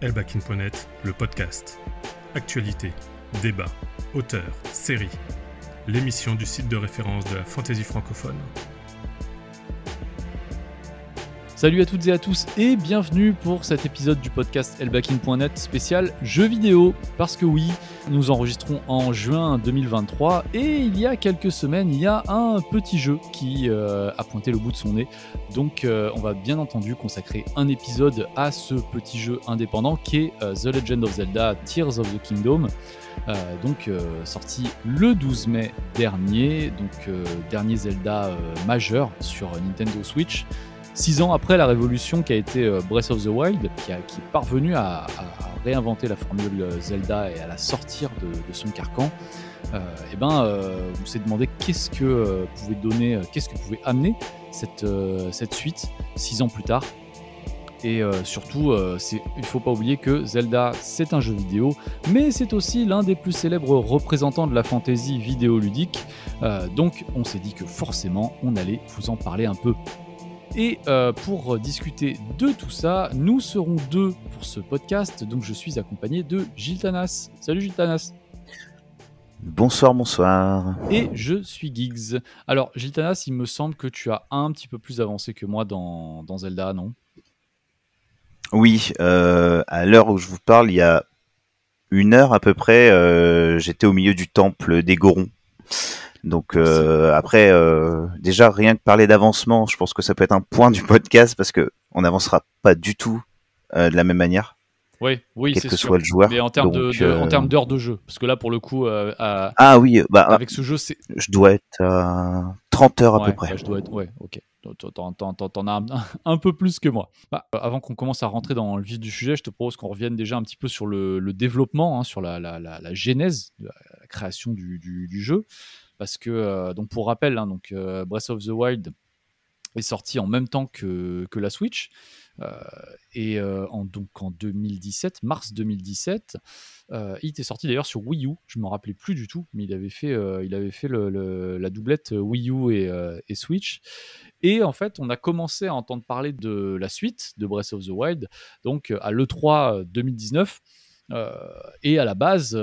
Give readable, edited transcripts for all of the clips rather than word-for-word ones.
Elbakin.net, le podcast. Actualité, débat, auteurs, séries. L'émission du site de référence de la fantasy francophone. Salut à toutes et à tous et bienvenue pour cet épisode du podcast Elbakin.net spécial jeux vidéo. Parce que oui, nous enregistrons en juin 2023 et il y a quelques semaines, il y a un petit jeu qui a pointé le bout de son nez. Donc on va bien entendu consacrer un épisode à ce petit jeu indépendant qui est The Legend of Zelda Tears of the Kingdom. Sorti le 12 mai dernier, dernier Zelda majeur sur Nintendo Switch. 6 ans après la révolution qui a été Breath of the Wild, qui est parvenu à réinventer la formule Zelda et à la sortir de son carcan, on s'est demandé qu'est-ce que pouvait amener cette suite 6 ans plus tard. Et surtout, il ne faut pas oublier que Zelda, c'est un jeu vidéo, mais c'est aussi l'un des plus célèbres représentants de la fantasy vidéoludique. Donc on s'est dit que forcément, on allait vous en parler un peu. Et pour discuter de tout ça, nous serons deux pour ce podcast. Donc je suis accompagné de Gilles Tanas. Salut Gilles Tanas. Bonsoir. Et je suis Giggs. Alors Gilles Tanas, il me semble que tu as un petit peu plus avancé que moi dans Zelda, non ? Oui, à l'heure où je vous parle, il y a 1 heure à peu près, j'étais au milieu du temple des Gorons. Donc après, déjà rien que parler d'avancement, je pense que ça peut être un point du podcast parce que on n'avancera pas du tout de la même manière. Oui, quel c'est que sûr. soit le joueur. Mais en termes en termes d'heures de jeu, parce que là pour le coup, avec ce jeu, je dois être à 30 heures à peu près. Je dois être, ok. T'en as un peu plus que moi. Avant qu'on commence à rentrer dans le vif du sujet, je te propose qu'on revienne déjà un petit peu sur le développement, sur la genèse, la création du jeu. Parce que, pour rappel, Breath of the Wild est sorti en même temps que la Switch. En 2017, mars 2017, il était sorti d'ailleurs sur Wii U. Je ne me rappelais plus du tout, mais il avait fait la doublette Wii U et Switch. Et en fait, on a commencé à entendre parler de la suite de Breath of the Wild, donc à l'E3 2019. Et à la base,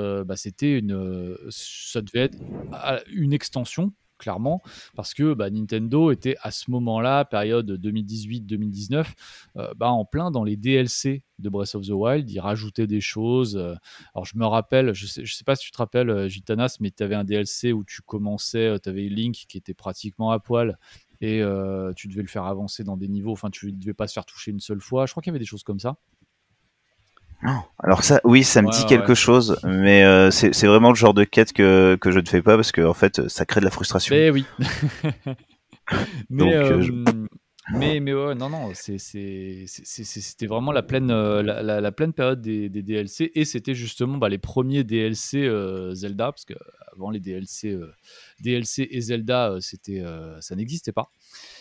ça devait être une extension, clairement, parce que Nintendo était à ce moment-là, période 2018-2019, en plein dans les DLC de Breath of the Wild. Ils rajoutaient des choses. Alors je me rappelle, je sais pas si tu te rappelles, Gitanas, mais tu avais un DLC où tu commençais, tu avais Link qui était pratiquement à poil. Et tu devais le faire avancer dans des niveaux, enfin tu ne devais pas se faire toucher une seule fois. Je crois qu'il y avait des choses comme ça. Non. Alors ça, oui, ça me dit quelque chose, mais c'est vraiment le genre de quête que je ne fais pas parce que en fait, ça crée de la frustration. Mais oui. C'était vraiment la pleine période des DLC et c'était justement les premiers DLC Zelda, parce que avant les DLC et Zelda, ça n'existait pas.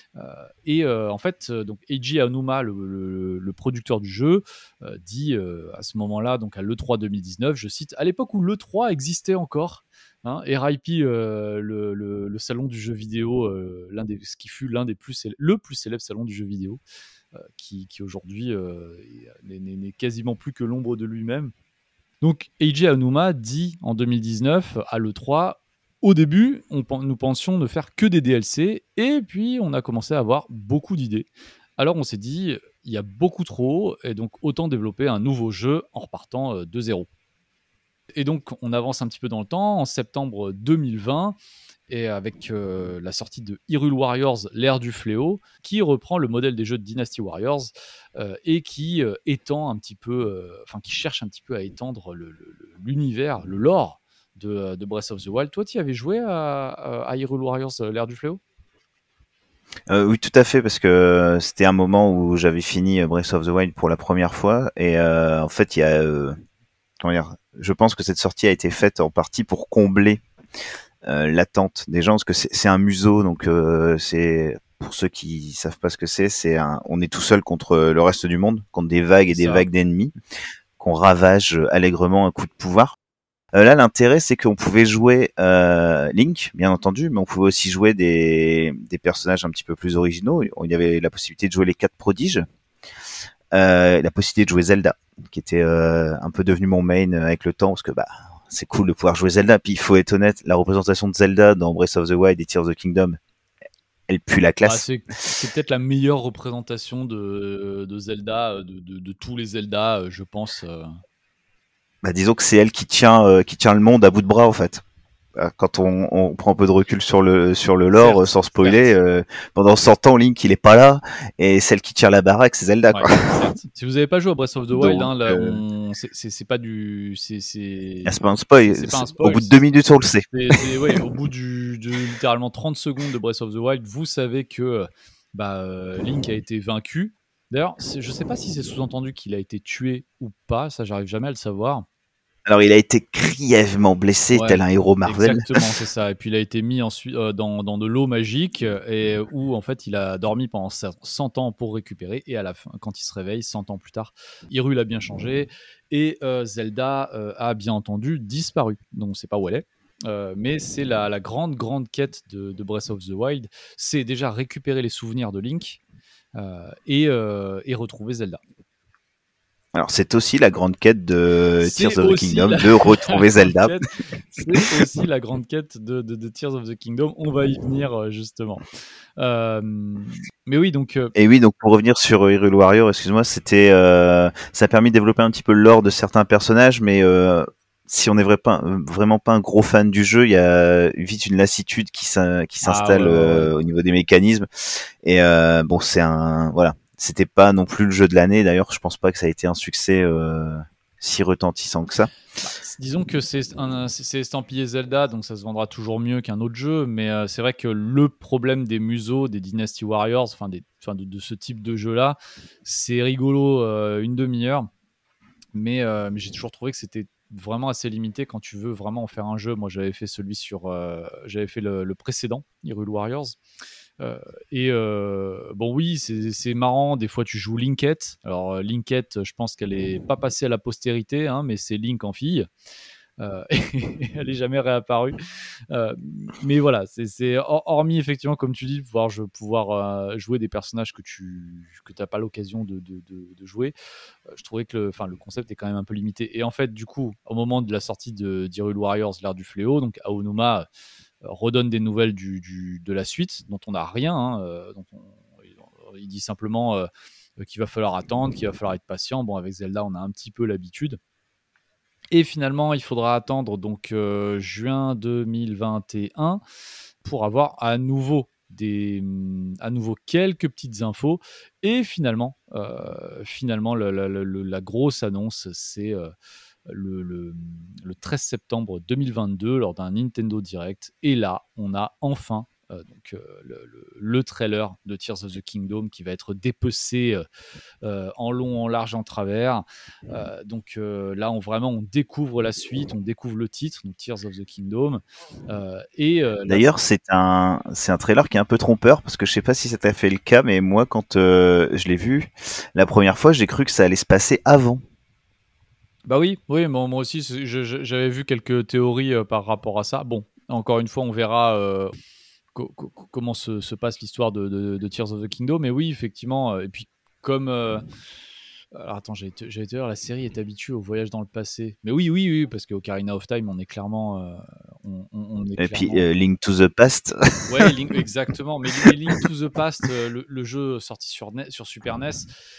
Donc Eiji Aonuma, le producteur du jeu, dit à ce moment-là, donc à l'E3 2019, je cite, à l'époque où l'E3 existait encore, RIP, le salon du jeu vidéo, ce qui fut le plus célèbre salon du jeu vidéo, qui aujourd'hui n'est quasiment plus que l'ombre de lui-même. Donc Eiji Aonuma dit en 2019 à l'E3, au début, nous pensions ne faire que des DLC, et puis on a commencé à avoir beaucoup d'idées. Alors on s'est dit, il y a beaucoup trop, et donc autant développer un nouveau jeu en repartant de zéro. Et donc on avance un petit peu dans le temps, en septembre 2020, et avec la sortie de Hyrule Warriors, l'ère du fléau, qui reprend le modèle des jeux de Dynasty Warriors, et qui étend un petit peu, qui cherche un petit peu à étendre l'univers, le lore, de Breath of the Wild. Toi, tu y avais joué à Hyrule Warriors, l'ère du fléau ? Oui, tout à fait, parce que c'était un moment où j'avais fini Breath of the Wild pour la première fois, et en fait, il y a, je pense que cette sortie a été faite en partie pour combler l'attente des gens, parce que c'est un museau, donc c'est, pour ceux qui savent pas ce que on est tout seul contre le reste du monde, contre des vagues et des vagues d'ennemis, qu'on ravage allègrement un coup de pouvoir. Là, l'intérêt, c'est qu'on pouvait jouer Link, bien entendu, mais on pouvait aussi jouer des personnages un petit peu plus originaux. Il y avait la possibilité de jouer les 4 prodiges. la possibilité de jouer Zelda, qui était un peu devenu mon main avec le temps, parce que c'est cool de pouvoir jouer Zelda. Puis il faut être honnête, la représentation de Zelda dans Breath of the Wild et Tears of the Kingdom, elle pue la classe. C'est peut-être la meilleure représentation de Zelda, de tous les Zelda, je pense. Disons que c'est elle qui tient le monde à bout de bras, en fait. Quand on prend un peu de recul sur le lore, Certes, sans spoiler, pendant 100 ans, Link il est pas là, et celle qui tire la baraque, c'est Zelda, Ouais, quoi. certes. Si vous n'avez pas joué à Breath of the Wild, Donc, là, c'est pas du, c'est pas un spoil. c'est pas un Au spoil. bout de 2 minutes, on le sait. Ouais, au bout de littéralement 30 secondes de Breath of the Wild, vous savez que Link a été vaincu. D'ailleurs, je sais pas si c'est sous-entendu qu'il a été tué ou pas, ça j'arrive jamais à le savoir. Alors, il a été grièvement blessé, tel un héros Marvel. Exactement, c'est ça. Et puis il a été mis ensuite dans de l'eau magique, et où en fait il a dormi pendant 100 ans pour récupérer. Et à la fin, quand il se réveille, 100 ans plus tard, Hyrule a bien changé et Zelda a bien entendu disparu. Donc on ne sait pas où elle est. Mais c'est la grande quête de Breath of the Wild, c'est déjà récupérer les souvenirs de Link et retrouver Zelda. Alors, c'est aussi la grande quête de C'est Tears of the aussi Kingdom, de retrouver Zelda. C'est aussi la grande quête de Tears of the Kingdom. On va y venir justement. Mais oui, donc. Et oui, donc pour revenir sur Hyrule Warrior, excuse-moi, c'était, ça a permis de développer un petit peu le lore de certains personnages, mais si on n'est vraiment pas un gros fan du jeu, il y a vite une lassitude qui s'installe ouais. au niveau des mécanismes. Et bon, voilà, c'était pas non plus le jeu de l'année. D'ailleurs, je pense pas que ça a été un succès si retentissant que ça. Disons que c'est estampillé Zelda, donc ça se vendra toujours mieux qu'un autre jeu, mais c'est vrai que le problème des musos, des Dynasty Warriors, de ce type de jeu-là, c'est rigolo une demi-heure, mais j'ai toujours trouvé que c'était vraiment assez limité quand tu veux vraiment en faire un jeu. Moi, j'avais fait j'avais fait le précédent, Hyrule Warriors. Bon, oui, c'est marrant. Des fois, tu joues Linkette. Alors, Linkette, je pense qu'elle est pas passée à la postérité, hein, mais c'est Link en fille. Elle est jamais réapparue. Mais voilà, c'est hormis effectivement, comme tu dis, pouvoir jouer des personnages que tu n'as pas l'occasion de jouer. Je trouvais que le concept est quand même un peu limité. Et en fait, du coup, au moment de la sortie d'Hyrule Warriors, l'ère du fléau, donc Aonuma redonne des nouvelles de la suite, dont on n'a rien. Hein, il dit simplement qu'il va falloir attendre, qu'il va falloir être patient. Bon, avec Zelda, on a un petit peu l'habitude. Et finalement, il faudra attendre donc juin 2021 pour avoir à nouveau quelques petites infos. Et finalement, la grosse annonce, c'est le 13 septembre 2022 lors d'un Nintendo Direct. Et là, on a enfin le trailer de Tears of the Kingdom qui va être dépecé en long, en large, en travers. Là, on découvre la suite, on découvre le titre, donc Tears of the Kingdom. D'ailleurs, c'est un trailer qui est un peu trompeur, parce que je sais pas si ça t'a fait le cas, mais moi, quand je l'ai vu la première fois, j'ai cru que ça allait se passer avant. Bah oui, moi aussi, j'avais vu quelques théories par rapport à ça. Bon, encore une fois, on verra comment se passe l'histoire de Tears of the Kingdom. Mais oui, effectivement. Et puis, comme. Alors attends, j'allais te dire, la série est habituée au voyage dans le passé. Mais oui, parce qu'Ocarina of Time, on est clairement. Et puis Link to the Past. Ouais, exactement. Mais Link to the Past, le jeu sorti sur Super NES,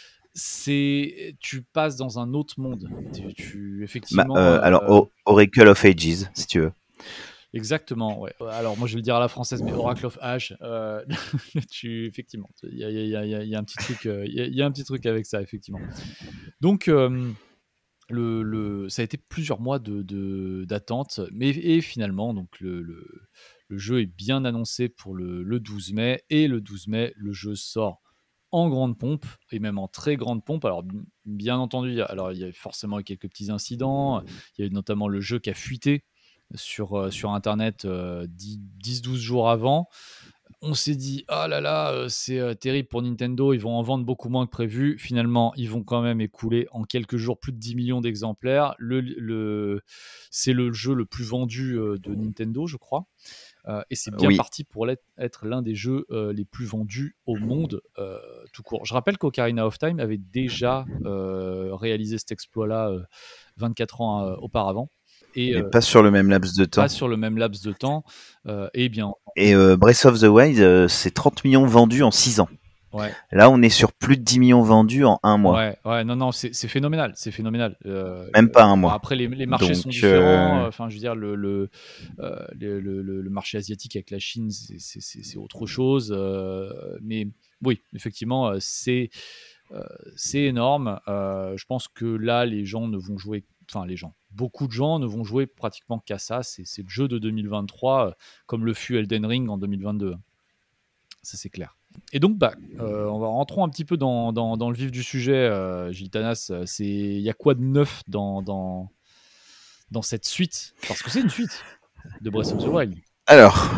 tu passes dans un autre monde. Effectivement. Alors, Oracle of Ages, si tu veux. Exactement, ouais. Alors moi je vais le dire à la française, mais Oracle of Ash, effectivement, il y a un petit truc, il y a un petit truc avec ça, effectivement. Donc ça a été plusieurs mois d'attente, et finalement donc le jeu est bien annoncé pour le 12 mai, et le 12 mai le jeu sort en grande pompe, et même en très grande pompe. Alors bien entendu, il y a forcément quelques petits incidents. Il y a eu notamment le jeu qui a fuité sur internet 10-12 jours avant. On s'est dit, oh là là, c'est terrible pour Nintendo, ils vont en vendre beaucoup moins que prévu. Finalement, ils vont quand même écouler en quelques jours plus de 10 millions d'exemplaires. C'est le jeu le plus vendu de Nintendo, je crois. Et c'est bien Oui. parti pour être l'un des jeux les plus vendus au monde tout court. Je rappelle qu'Ocarina of Time avait déjà réalisé cet exploit-là 24 ans auparavant. Et Mais pas sur le même laps de temps. pas sur le même laps de temps. Et bien, Et Breath of the Wild, c'est 30 millions vendus en 6 ans. ouais. Là, on est sur plus de 10 millions vendus en un mois. Ouais, non, c'est phénoménal, c'est phénoménal. Même pas un Bon, mois. après, les marchés Donc, sont différents. Enfin, je veux dire, le marché asiatique avec la Chine, c'est autre chose. Mais oui, effectivement, c'est énorme. Je pense que là, les gens ne vont jouer. Enfin, beaucoup de gens ne vont jouer pratiquement qu'à ça. C'est le jeu de 2023, comme le fut Elden Ring en 2022. Ça, c'est clair. Et donc, rentrons un petit peu dans le vif du sujet, Gilles Tanas. Il y a quoi de neuf dans cette suite? Parce que c'est une suite de Breath of the Wild. Alors,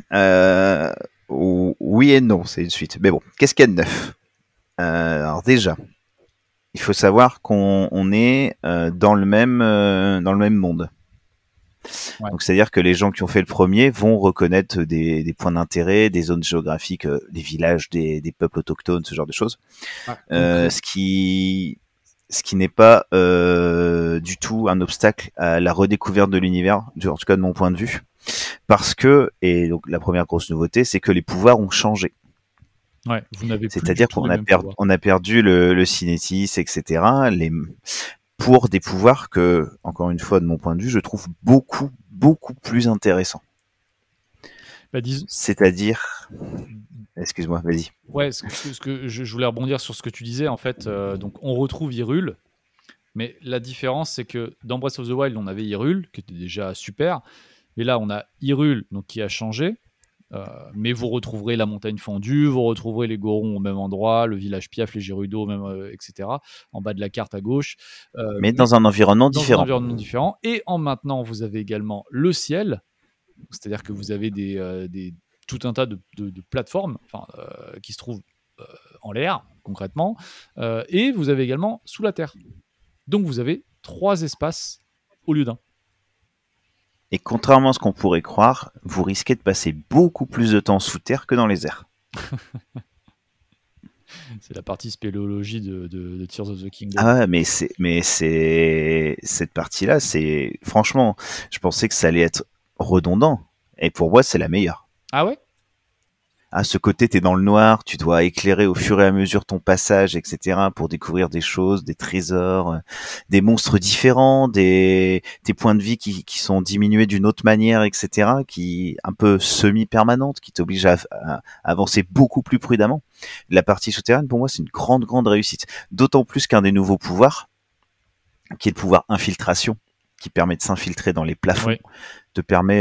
oui et non, c'est une suite. Mais bon, qu'est-ce qu'il y a de neuf? Alors déjà, il faut savoir qu'on est dans le même monde. Ouais. Donc c'est-à-dire que les gens qui ont fait le premier vont reconnaître des points d'intérêt, des zones géographiques, des villages, des peuples autochtones, ce genre de choses. Ce qui n'est pas du tout un obstacle à la redécouverte de l'univers, en tout cas de mon point de vue, parce que, et donc la première grosse nouveauté, c'est que les pouvoirs ont changé. Ouais, vous n'avez plus C'est-à-dire qu'on a perdu le cinétis, etc. Pour des pouvoirs que, encore une fois, de mon point de vue, je trouve beaucoup plus intéressants. C'est-à-dire, excuse-moi, vas-y. Ouais, ce que je voulais rebondir sur ce que tu disais, en fait. Donc, on retrouve Hyrule, mais la différence, c'est que dans Breath of the Wild, on avait Hyrule, qui était déjà super, et là, on a Hyrule, donc qui a changé. Mais vous retrouverez la montagne fendue, vous retrouverez les Gorons au même endroit, le village Piaf, les Gerudo, même, etc. En bas de la carte à gauche. Mais dans un environnement différent. Et en maintenant, vous avez également le ciel, c'est-à-dire que vous avez tout un tas de plateformes qui se trouvent en l'air, concrètement, et vous avez également sous la terre. Donc vous avez 3 espaces au lieu d'un. Et contrairement à ce qu'on pourrait croire, vous risquez de passer beaucoup plus de temps sous terre que dans les airs. C'est la partie spéléologie de Tears of the Kingdom. Ah, mais cette partie-là, c'est franchement, je pensais que ça allait être redondant. Et pour moi, c'est la meilleure. Ah ouais? À ce côté, t'es dans le noir, tu dois éclairer au fur et à mesure ton passage, etc., pour découvrir des choses, des trésors, des monstres différents, tes points de vie qui sont diminués d'une autre manière, etc., qui un peu semi-permanente, qui t'oblige à avancer beaucoup plus prudemment. La partie souterraine, pour moi, c'est une grande réussite. D'autant plus qu'un des nouveaux pouvoirs, qui est le pouvoir infiltration, qui permet de s'infiltrer dans les plafonds, oui, te permet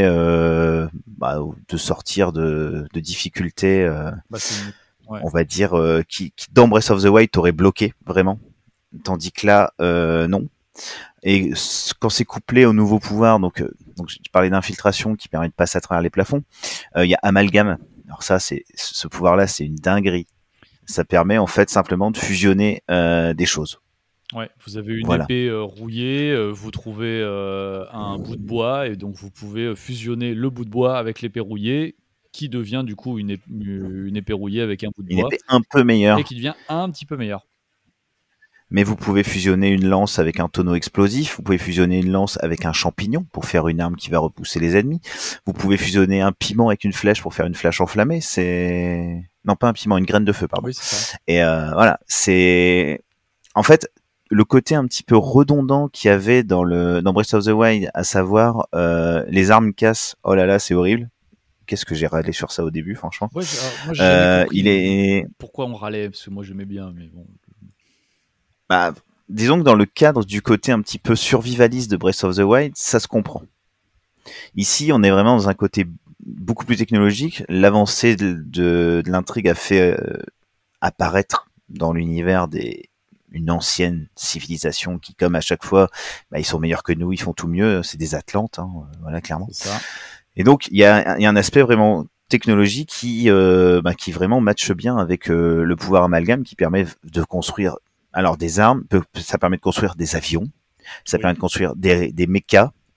de sortir de difficultés, on va dire, qui dans Breath of the Wild t'aurait bloqué vraiment, tandis que là non. Et quand c'est couplé au nouveau pouvoir, donc je parlais d'infiltration qui permet de passer à travers les plafonds, il y a amalgame. Alors ça, ce pouvoir-là, c'est une dinguerie. Ça permet en fait simplement de fusionner des choses. Ouais, vous avez une épée rouillée, vous trouvez un bout de bois, et donc vous pouvez fusionner le bout de bois avec l'épée rouillée, qui devient du coup une épée rouillée avec un bout de bois. Une épée un peu meilleure. Et qui devient un petit peu meilleure. Mais vous pouvez fusionner une lance avec un tonneau explosif, vous pouvez fusionner une lance avec un champignon pour faire une arme qui va repousser les ennemis, vous pouvez fusionner un piment avec une flèche pour faire une flèche enflammée, non pas un piment, une graine de feu, pardon. Oui, c'est ça. Et voilà, c'est... En fait, le côté un petit peu redondant qu'il y avait dans Breath of the Wild, à savoir les armes cassent, oh là là, c'est horrible. Qu'est-ce que j'ai râlé sur ça au début, franchement. Ouais, moi, j'ai jamais compris pourquoi on râlait, parce que moi j'aimais bien, mais bon... disons que dans le cadre du côté un petit peu survivaliste de Breath of the Wild, ça se comprend. Ici, on est vraiment dans un côté beaucoup plus technologique. L'avancée de l'intrigue a fait apparaître dans l'univers une ancienne civilisation qui, comme à chaque fois, ils sont meilleurs que nous, ils font tout mieux. C'est des Atlantes, voilà, clairement. C'est ça. Et donc, il y a un aspect vraiment technologique qui vraiment matche bien avec le pouvoir amalgame qui permet de construire des armes. Ça permet de construire des avions. Ça permet de construire des mechas.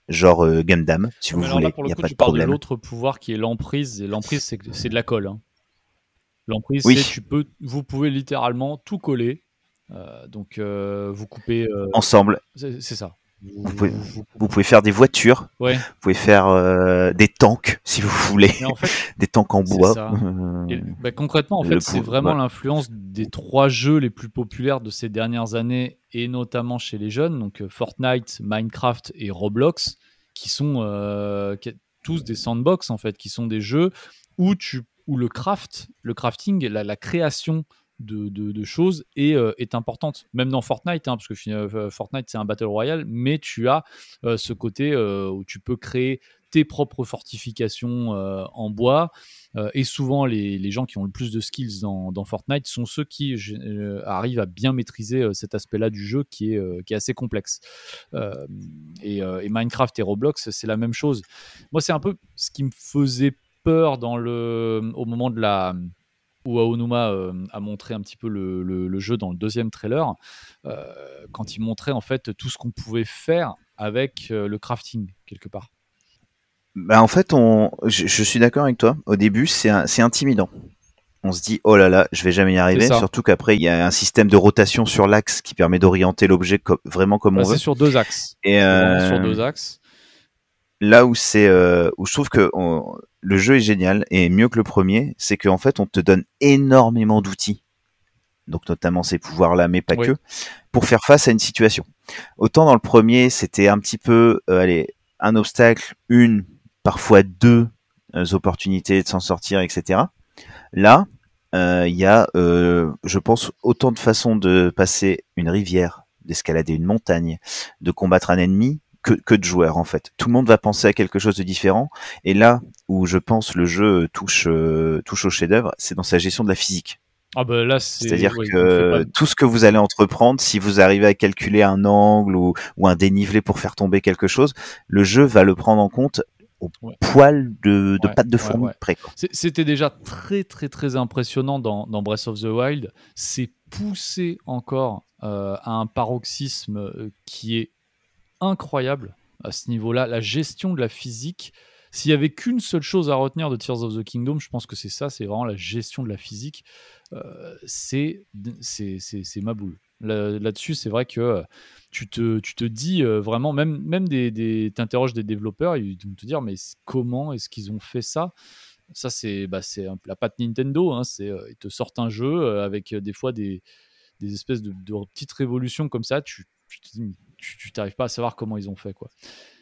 genre Gundam, si vous Mais alors là, voulez, pour il le n'y a coup, pas tu de parles de problème. l'autre pouvoir qui est l'emprise. Et l'emprise, c'est de la colle. Hein. L'emprise, Oui, c'est vous pouvez littéralement tout coller. Donc, vous coupez. ensemble, C'est ça. vous pouvez, Vous vous pouvez faire des voitures, Ouais. vous pouvez faire des tanks, si vous voulez, Mais en fait, des tanks en c'est bois. ça. Et bah, concrètement, en fait, c'est vraiment Voilà. l'influence des 3 jeux les plus populaires de ces dernières années et notamment chez les jeunes, donc Fortnite, Minecraft et Roblox, qui sont tous des sandbox en fait, qui sont des jeux où le crafting, la création de choses est importante. Même dans Fortnite, hein, parce que Fortnite c'est un battle royale, mais tu as ce côté où tu peux créer tes propres fortifications en bois. Et souvent, les gens qui ont le plus de skills dans Fortnite sont ceux qui arrivent à bien maîtriser cet aspect-là du jeu qui est assez complexe. Et Minecraft et Roblox, c'est la même chose. Moi, c'est un peu ce qui me faisait peur au moment où Aonuma a montré un petit peu le jeu dans le deuxième trailer, quand il montrait en fait tout ce qu'on pouvait faire avec le crafting, quelque part. Bah, en fait, je suis d'accord avec toi. Au début, c'est intimidant. On se dit, oh là là, je vais jamais y C'est arriver. ça. Surtout qu'après, il y a un système de rotation sur l'axe qui permet d'orienter l'objet vraiment comme Bah, on c'est veut. sur 2 axes. Et C'est vraiment sur 2 axes. là où où je trouve que le jeu est génial et mieux que le premier, c'est qu'en fait, on te donne énormément d'outils. Donc notamment ces pouvoirs-là, mais pas Oui. que, pour faire face à une situation. Autant dans le premier, c'était un petit peu, un obstacle, parfois deux opportunités de s'en sortir, etc. Là, il y a, je pense, autant de façons de passer une rivière, d'escalader une montagne, de combattre un ennemi que de joueurs en fait. Tout le monde va penser à quelque chose de différent. Et là où je pense le jeu touche au chef-d'œuvre, c'est dans sa gestion de la physique. Ah bah là, C'est-à-dire ouais, il fait pas. que tout ce que vous allez entreprendre, si vous arrivez à calculer un angle ou un dénivelé pour faire tomber quelque chose, le jeu va le prendre en compte au Ouais. poil de Ouais, pattes de ouais, fourmi ouais. près. Quoi. C'était déjà très très très impressionnant dans Breath of the Wild. C'est poussé encore à un paroxysme qui est incroyable à ce niveau-là. La gestion de la physique. S'il y avait qu'une seule chose à retenir de Tears of the Kingdom, je pense que c'est ça, c'est vraiment la gestion de la physique. C'est ma boule. Là-dessus, c'est vrai que tu te dis vraiment, même t'interroges des développeurs, ils vont te dire, mais comment est-ce qu'ils ont fait ça? Ça, c'est la patte Nintendo. Hein, ils te sortent un jeu avec des fois des espèces de petites révolutions comme ça. Tu t'arrives pas à savoir comment ils ont fait, quoi.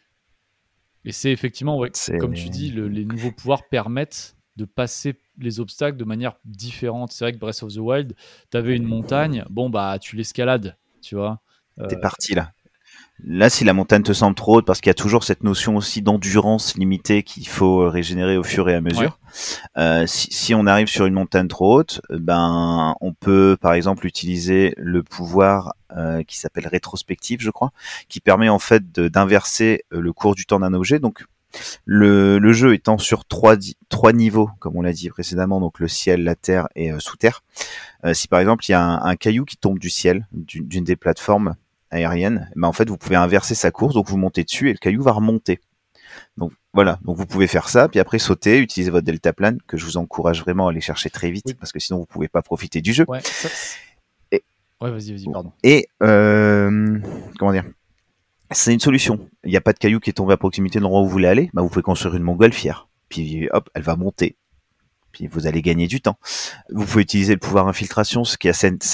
Et c'est effectivement, ouais, C'est comme tu dis, les nouveaux pouvoirs permettent de passer les obstacles de manière différente. C'est vrai que Breath of the Wild, tu avais une montagne, bon bah tu l'escalades, tu vois. t'es parti là. Là, si la montagne te semble trop haute, parce qu'il y a toujours cette notion aussi d'endurance limitée qu'il faut régénérer au fur et à mesure. Si on arrive sur une montagne trop haute, ben on peut par exemple utiliser le pouvoir qui s'appelle rétrospective, je crois, qui permet en fait d'inverser le cours du temps d'un objet. Donc le jeu étant sur trois niveaux, comme on l'a dit précédemment, donc le ciel, la terre et sous terre. Si par exemple il y a un caillou qui tombe du ciel, d'une des plateformes aériennes, ben en fait vous pouvez inverser sa course, donc vous montez dessus et le caillou va remonter. Donc voilà, donc vous pouvez faire ça, puis après sauter, utiliser votre deltaplane, que je vous encourage vraiment à aller chercher très vite, Oui. parce que sinon vous pouvez pas profiter du jeu. Ouais, Et- ouais, vas-y, pardon. Et comment dire, c'est une solution. Il n'y a pas de caillou qui est tombé à proximité de l'endroit où vous voulez aller, bah vous pouvez construire une montgolfière, puis hop, elle va monter. Puis vous allez gagner du temps. Vous pouvez utiliser le pouvoir infiltration, ce qui a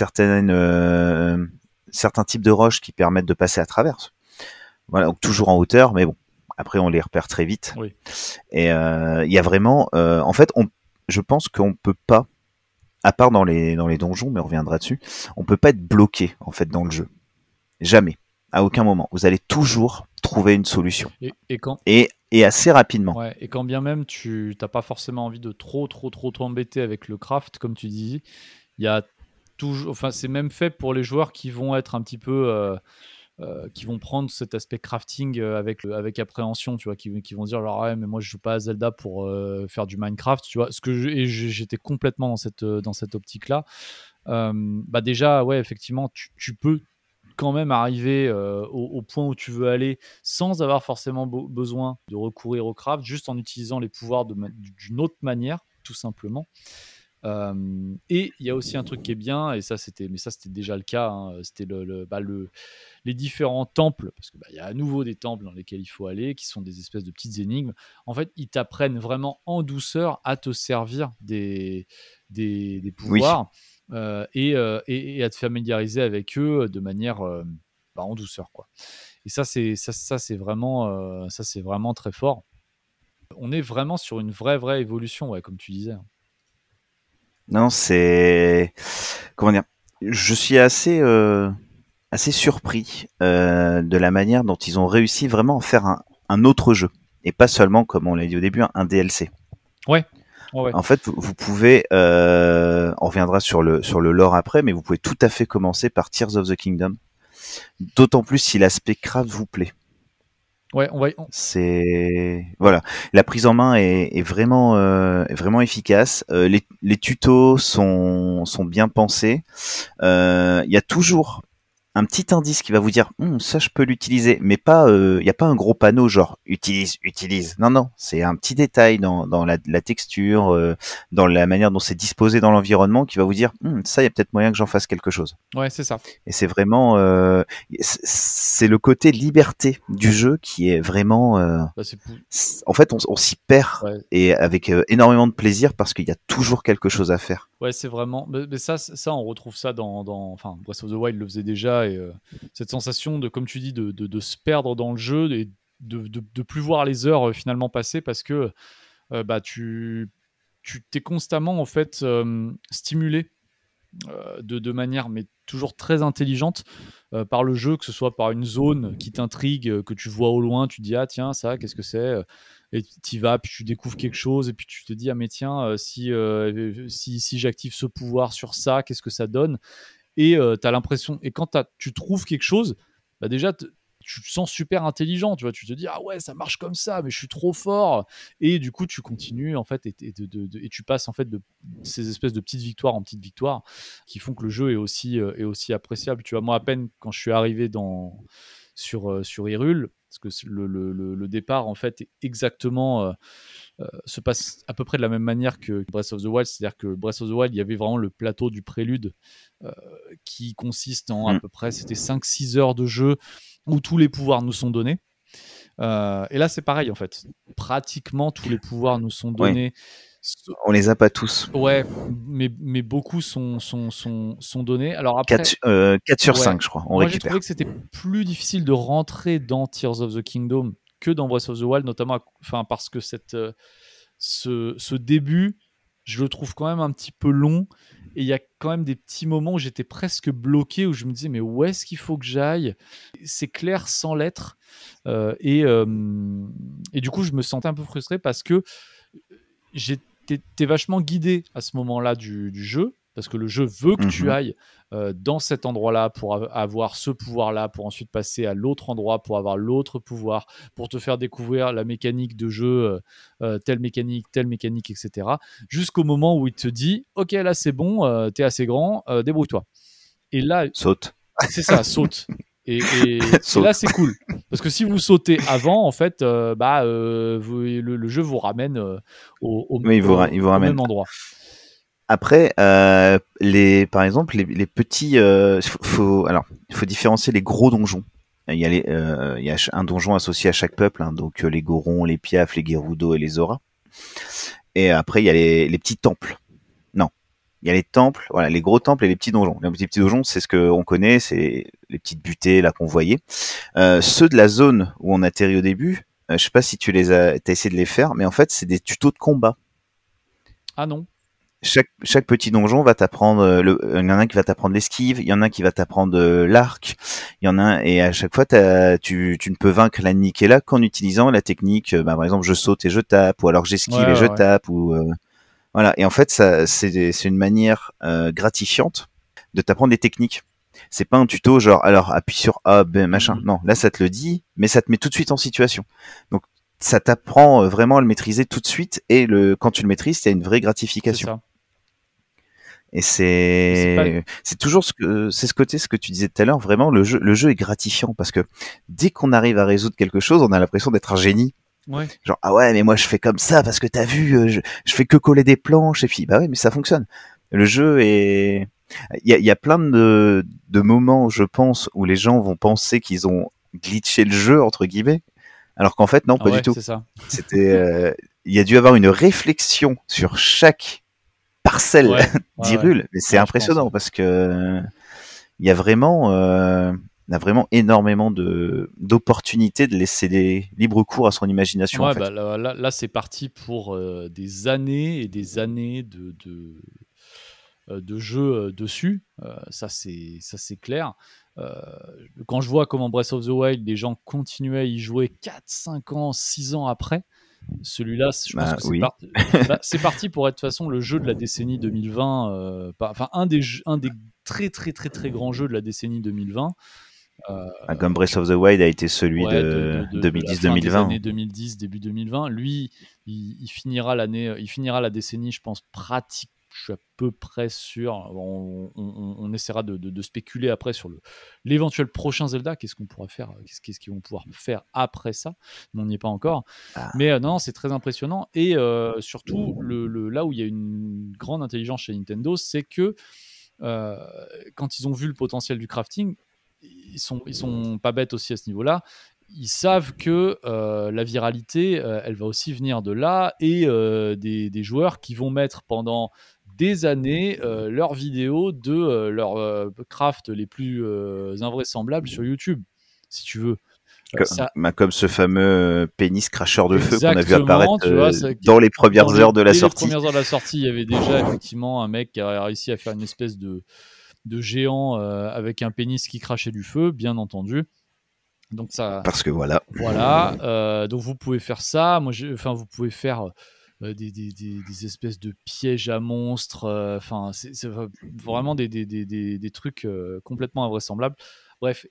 certains types de roches qui permettent de passer à travers. Voilà, donc toujours en hauteur, mais bon, après on les repère très vite. Oui. Et il y a vraiment, en fait, je pense qu'on peut pas, à part dans les donjons, mais on reviendra dessus, on peut pas être bloqué en fait dans le jeu. Jamais, à aucun moment. Vous allez toujours trouver une solution. Et assez rapidement. Ouais, et quand bien même tu n'as pas forcément envie de trop t'embêter avec le craft, comme tu dis, il y a toujours, enfin c'est même fait pour les joueurs qui vont être un petit peu qui vont prendre cet aspect crafting avec appréhension, tu vois, qui vont dire genre ouais mais moi je joue pas à Zelda pour faire du Minecraft, tu vois, j'étais complètement dans cette optique là. Bah déjà ouais effectivement tu peux quand même arriver au point où tu veux aller sans avoir forcément besoin de recourir au craft, juste en utilisant les pouvoirs d'une autre manière, tout simplement. Et il y a aussi un truc qui est bien, et ça c'était déjà le cas, hein, c'était les différents temples, parce que il y a à nouveau des temples dans lesquels il faut aller, qui sont des espèces de petites énigmes. En fait, ils t'apprennent vraiment en douceur à te servir des pouvoirs, et à te familiariser avec eux de manière en douceur, quoi. Et ça c'est vraiment très fort. On est vraiment sur une vraie évolution, ouais, comme tu disais. Non, c'est comment dire. Je suis assez surpris de la manière dont ils ont réussi vraiment à faire un autre jeu et pas seulement, comme on l'a dit au début, un DLC. Ouais. En fait, vous pouvez, on reviendra sur le lore après, mais vous pouvez tout à fait commencer par Tears of the Kingdom. D'autant plus si l'aspect craft vous plaît. Ouais, c'est voilà, la prise en main est vraiment efficace. Les tutos sont bien pensés. Il y a toujours un petit indice qui va vous dire ça je peux l'utiliser, mais pas il y a pas un gros panneau genre utilise. Non, c'est un petit détail dans la texture, dans la manière dont c'est disposé dans l'environnement qui va vous dire ça il y a peut-être moyen que j'en fasse quelque chose. Ouais, c'est ça. Et c'est vraiment c'est le côté liberté du jeu qui est vraiment en fait on s'y perd, et avec énormément de plaisir parce qu'il y a toujours quelque chose à faire. Ouais, c'est vraiment. Mais ça, on retrouve ça enfin, Breath of the Wild le faisait déjà, et cette sensation de, comme tu dis, de se perdre dans le jeu et de plus voir les heures finalement passer, parce que tu t'es constamment en fait stimulé de manière mais toujours très intelligente par le jeu, que ce soit par une zone qui t'intrigue, que tu vois au loin, tu te dis ah tiens ça qu'est-ce que c'est, et tu y vas, puis tu découvres quelque chose, et puis tu te dis ah mais tiens si j'active ce pouvoir sur ça, qu'est-ce que ça donne, et t'as l'impression, et quand tu trouves quelque chose, déjà tu te sens super intelligent, tu vois, tu te dis ah ouais ça marche comme ça, mais je suis trop fort, et du coup tu continues en fait, et tu passes en fait de ces espèces de petites victoires en petites victoires qui font que le jeu est aussi appréciable. Tu vois, moi à peine quand je suis arrivé sur Hyrule, parce que le départ en fait est exactement se passe à peu près de la même manière que Breath of the Wild, c'est-à-dire que Breath of the Wild, il y avait vraiment le plateau du prélude qui consiste en à peu près, c'était 5-6 heures de jeu où tous les pouvoirs nous sont donnés. Et là, c'est pareil, en fait. Pratiquement tous les pouvoirs nous sont donnés. On les a pas tous. Ouais, mais beaucoup sont donnés. Alors après, 4 sur 5, je crois. On moi, récupère. j'ai trouvé que c'était plus difficile de rentrer dans Tears of the Kingdom que dans Breath of the Wild, notamment parce que ce début, je le trouve quand même un petit peu long, et il y a quand même des petits moments où j'étais presque bloqué, où je me disais mais où est-ce qu'il faut que j'aille ? C'est clair sans l'être, et du coup je me sentais un peu frustré parce que t'es vachement guidé à ce moment-là du jeu, parce que le jeu veut que tu ailles dans cet endroit-là pour avoir ce pouvoir-là, pour ensuite passer à l'autre endroit pour avoir l'autre pouvoir, pour te faire découvrir la mécanique de jeu, telle mécanique, etc. Jusqu'au moment où il te dit « Ok, là c'est bon, t'es assez grand, débrouille-toi. » Et là... Saute. C'est ça, saute. Et là c'est cool, parce que si vous sautez avant, en fait le jeu vous ramène au même endroit. Après, par exemple, les petits, faut différencier les gros donjons. Il y a un donjon associé à chaque peuple, hein, donc les Gorons, les Piafs, les Gerudo et les Zora. Et après, il y a les petits temples. Non, il y a les temples, voilà, les gros temples et les petits donjons. Les petits donjons, c'est ce qu'on connaît, c'est les petites butées là qu'on voyait. Ceux de la zone où on atterrit au début, je sais pas si t'as essayé de les faire, mais en fait, c'est des tutos de combat. Ah non. Chaque petit donjon va t'apprendre il y en a un qui va t'apprendre l'esquive, il y en a un qui va t'apprendre l'arc, il y en a un, et à chaque fois tu ne peux vaincre l'ennemi qui est là qu'en utilisant la technique, par exemple je saute et je tape, ou alors j'esquive et je tape, ou voilà. Et en fait ça c'est une manière gratifiante de t'apprendre des techniques. C'est pas un tuto genre alors appuie sur A, B, machin. Non, là ça te le dit, mais ça te met tout de suite en situation. Donc ça t'apprend vraiment à le maîtriser tout de suite, et quand tu le maîtrises, t'as une vraie gratification. C'est ça. Et C'est c'est toujours ce que tu disais tout à l'heure. Vraiment, le jeu est gratifiant parce que dès qu'on arrive à résoudre quelque chose, on a l'impression d'être un génie. Ouais. Genre, ah ouais, mais moi je fais comme ça parce que t'as vu, je fais que coller des planches et puis bah ouais, mais ça fonctionne. Le jeu est, il y a plein de moments, je pense, où les gens vont penser qu'ils ont glitché le jeu entre guillemets, alors qu'en fait non, Ah pas du ouais, tout. c'est ça. C'était, il y a dû avoir une réflexion sur chaque parcelle Ouais, ouais, ouais. d'Hyrule, mais c'est Ouais, je pense. impressionnant Ouais. parce que il y a vraiment énormément d'opportunités de laisser des libres cours à son imagination en Ouais, fait. bah là, c'est parti pour des années et des années de jeux dessus. Ça, c'est clair. Euh, Quand je vois comment Breath of the Wild, les gens continuaient à y jouer 4, 5 ans, 6 ans après, celui-là, je pense Bah que oui. c'est parti pour être de toute façon le jeu de la décennie 2020. Enfin, un des très, très, très, très grands jeux de la décennie 2020. Comme Breath of the Wild a été celui Ouais, de de la fin des 2010-2020. années 2010, début 2020. Lui, il finira l'année, il finira la décennie, je pense, pratique. Je suis à peu près sûr. On essaiera de spéculer après sur l'éventuel prochain Zelda. Qu'est-ce qu'on pourra faire, qu'est-ce qu'ils vont pouvoir faire après ça. Mais on n'y est pas encore. Ah, Mais non, c'est très impressionnant. Et surtout, là où il y a une grande intelligence chez Nintendo, c'est que euh, quand ils ont vu le potentiel du crafting, ils sont pas bêtes aussi à ce niveau-là. Ils savent que la viralité, elle va aussi venir de là et des joueurs qui vont mettre pendant des années leurs vidéos de leurs craft les plus invraisemblables sur YouTube, si tu veux. Ça, comme ce fameux pénis cracheur de feu qu'on a vu apparaître exactement, tu vois, dans les premières heures de la dès les sortie. premières heures de la sortie, il y avait déjà effectivement un mec qui a réussi à faire une espèce de géant avec un pénis qui crachait du feu, bien entendu. Donc ça, Parce que voilà. voilà. Donc vous pouvez faire ça. Enfin, vous pouvez faire des espèces de pièges à monstres. Enfin, c'est vraiment des trucs complètement invraisemblables. Bref,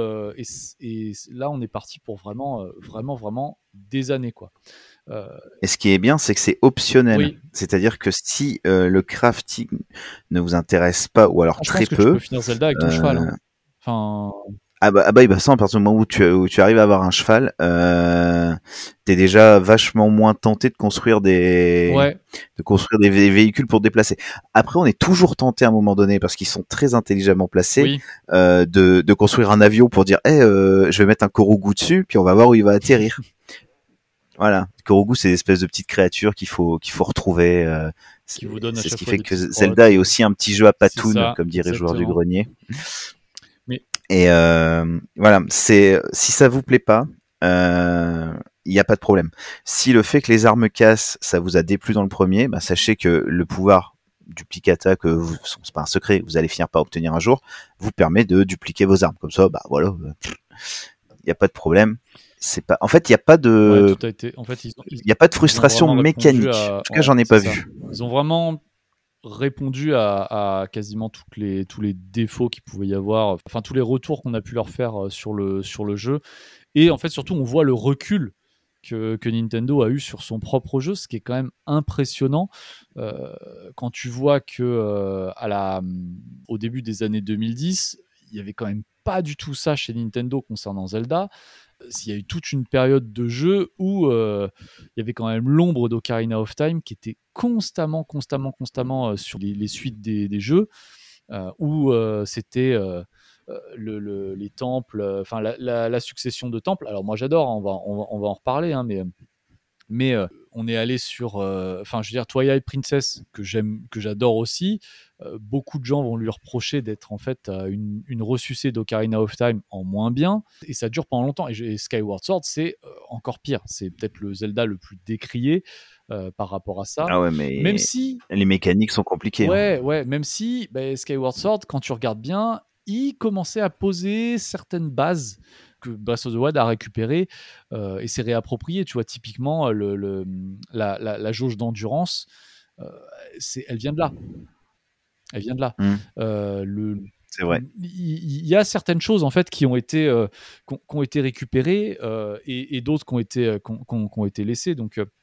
et là, on est parti pour vraiment des années, quoi. Euh, Et ce qui est bien, c'est que c'est optionnel. oui, C'est-à-dire que si le crafting ne vous intéresse pas, ou alors je pense très que tu peux peu, finir Zelda avec ton cheval, euh, hein. Enfin, ça, à partir du moment où tu arrives à avoir un cheval, t'es déjà vachement moins tenté ouais, de construire des véhicules pour te déplacer. Après, on est toujours tenté à un moment donné, parce qu'ils sont très intelligemment placés, oui, de construire un avion pour dire, je vais mettre un Korogu dessus, puis on va voir où il va atterrir. Voilà, Korogu, c'est des espèces de petites créatures qu'il faut retrouver. qui vous donne à C'est ce chaque qui fois fait des que petites Zelda grottes. est aussi un petit jeu à C'est patoun, ça, comme dirait le joueur du exactement. grenier. Mais Et voilà, c'est si ça vous plaît pas, il n'y a pas de problème. Si le fait que les armes cassent, ça vous a déplu dans le premier, bah, sachez que le pouvoir duplicata, c'est pas un secret, vous allez finir par obtenir un jour, vous permet de dupliquer vos armes. Comme ça, bah voilà, il n'y a pas de problème. C'est pas, en fait, il n'y a pas ouais, de, tout a été. En fait, il y a pas de ils ont frustration vraiment répondu mécanique. à. En tout cas, Ouais, j'en ai c'est pas ça. vu. Ils ont vraiment répondu à quasiment tous les défauts qu'il pouvait y avoir, enfin tous les retours qu'on a pu leur faire sur le jeu. Et en fait, surtout, on voit le recul que Nintendo a eu sur son propre jeu, ce qui est quand même impressionnant euh, quand tu vois que au début des années 2010, il y avait quand même pas du tout ça chez Nintendo concernant Zelda. Il y a eu toute une période de jeu où il y avait quand même l'ombre d'Ocarina of Time qui était constamment sur les suites des jeux, où c'était les temples, enfin la succession de temples. Alors moi j'adore, hein, on va en reparler, hein, mais on est allé sur, enfin je veux dire Twilight Princess que j'adore aussi. Beaucoup de gens vont lui reprocher d'être en fait une ressucée d'Ocarina of Time en moins bien, et ça dure pendant longtemps. Et Skyward Sword c'est encore pire, c'est peut-être le Zelda le plus décrié par rapport à ça, Ah ouais, même mais si les mécaniques sont compliquées. Hein. ouais, même si Skyward Sword, quand tu regardes bien, il commençait à poser certaines bases que Breath of the Wild a récupérées et s'est réapproprié. Tu vois, typiquement, la jauge d'endurance, euh, elle vient de là. Elle vient de là. Mmh, Le, c'est vrai. il y a certaines choses en fait qui ont été récupérées et d'autres qui ont été laissées. Donc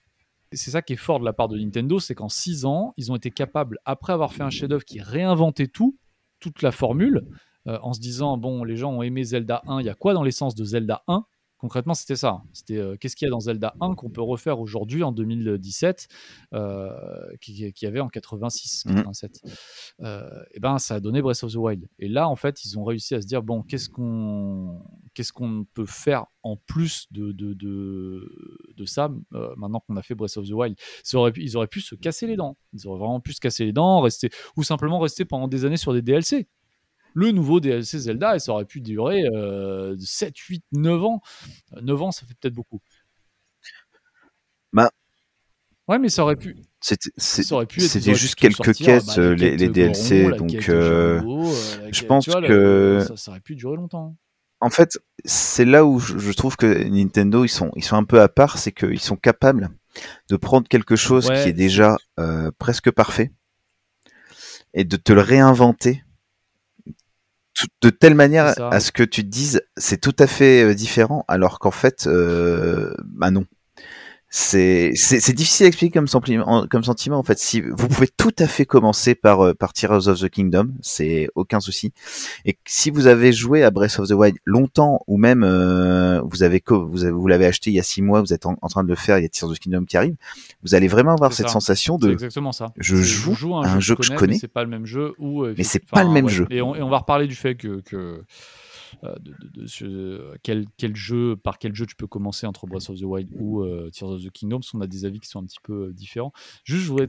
c'est ça qui est fort de la part de Nintendo, c'est qu'en 6 ans, ils ont été capables, après avoir fait un chef-d'œuvre qui réinventait toute la formule, en se disant, bon, les gens ont aimé Zelda 1, il y a quoi dans l'essence de Zelda 1 ? Concrètement, c'était ça. C'était qu'est-ce qu'il y a dans Zelda 1 qu'on peut refaire aujourd'hui en 2017, qu'il y avait en 86, 87. Et ben, ça a donné Breath of the Wild. Et là, en fait, ils ont réussi à se dire, bon, qu'est-ce qu'on peut faire en plus de ça, maintenant qu'on a fait Breath of the Wild. Ils auraient pu se casser les dents. Ils auraient vraiment pu se casser les dents, ou simplement rester pendant des années sur des DLC. Le nouveau DLC Zelda, et ça aurait pu durer 7, 8, 9 ans. 9 ans, ça fait peut-être beaucoup. Bah, ouais, mais ça aurait pu. C'était juste quelques quêtes, les DLC, Goron, donc je pense que ça aurait pu durer longtemps. En fait, c'est là où je trouve que Nintendo, ils sont un peu à part, c'est qu'ils sont capables de prendre quelque chose qui est déjà presque parfait et de te le réinventer de telle manière à ce que tu te dises c'est tout à fait différent, alors qu'en fait, non. C'est difficile à expliquer comme sentiment en fait. Si vous pouvez tout à fait commencer par Tears of the Kingdom, c'est aucun souci. Et si vous avez joué à Breath of the Wild longtemps, ou même vous l'avez acheté il y a 6 mois, vous êtes en train de le faire, il y a Tears of the Kingdom qui arrive, vous allez vraiment avoir cette sensation de. C'est exactement ça. Je joue à un jeu que je connais, mais c'est pas le même jeu. Mais c'est pas le même jeu. Et on va reparler du fait que par quel jeu tu peux commencer entre Breath of the Wild ou Tears of the Kingdom, parce qu'on a des avis qui sont un petit peu différents. Juste, je voudrais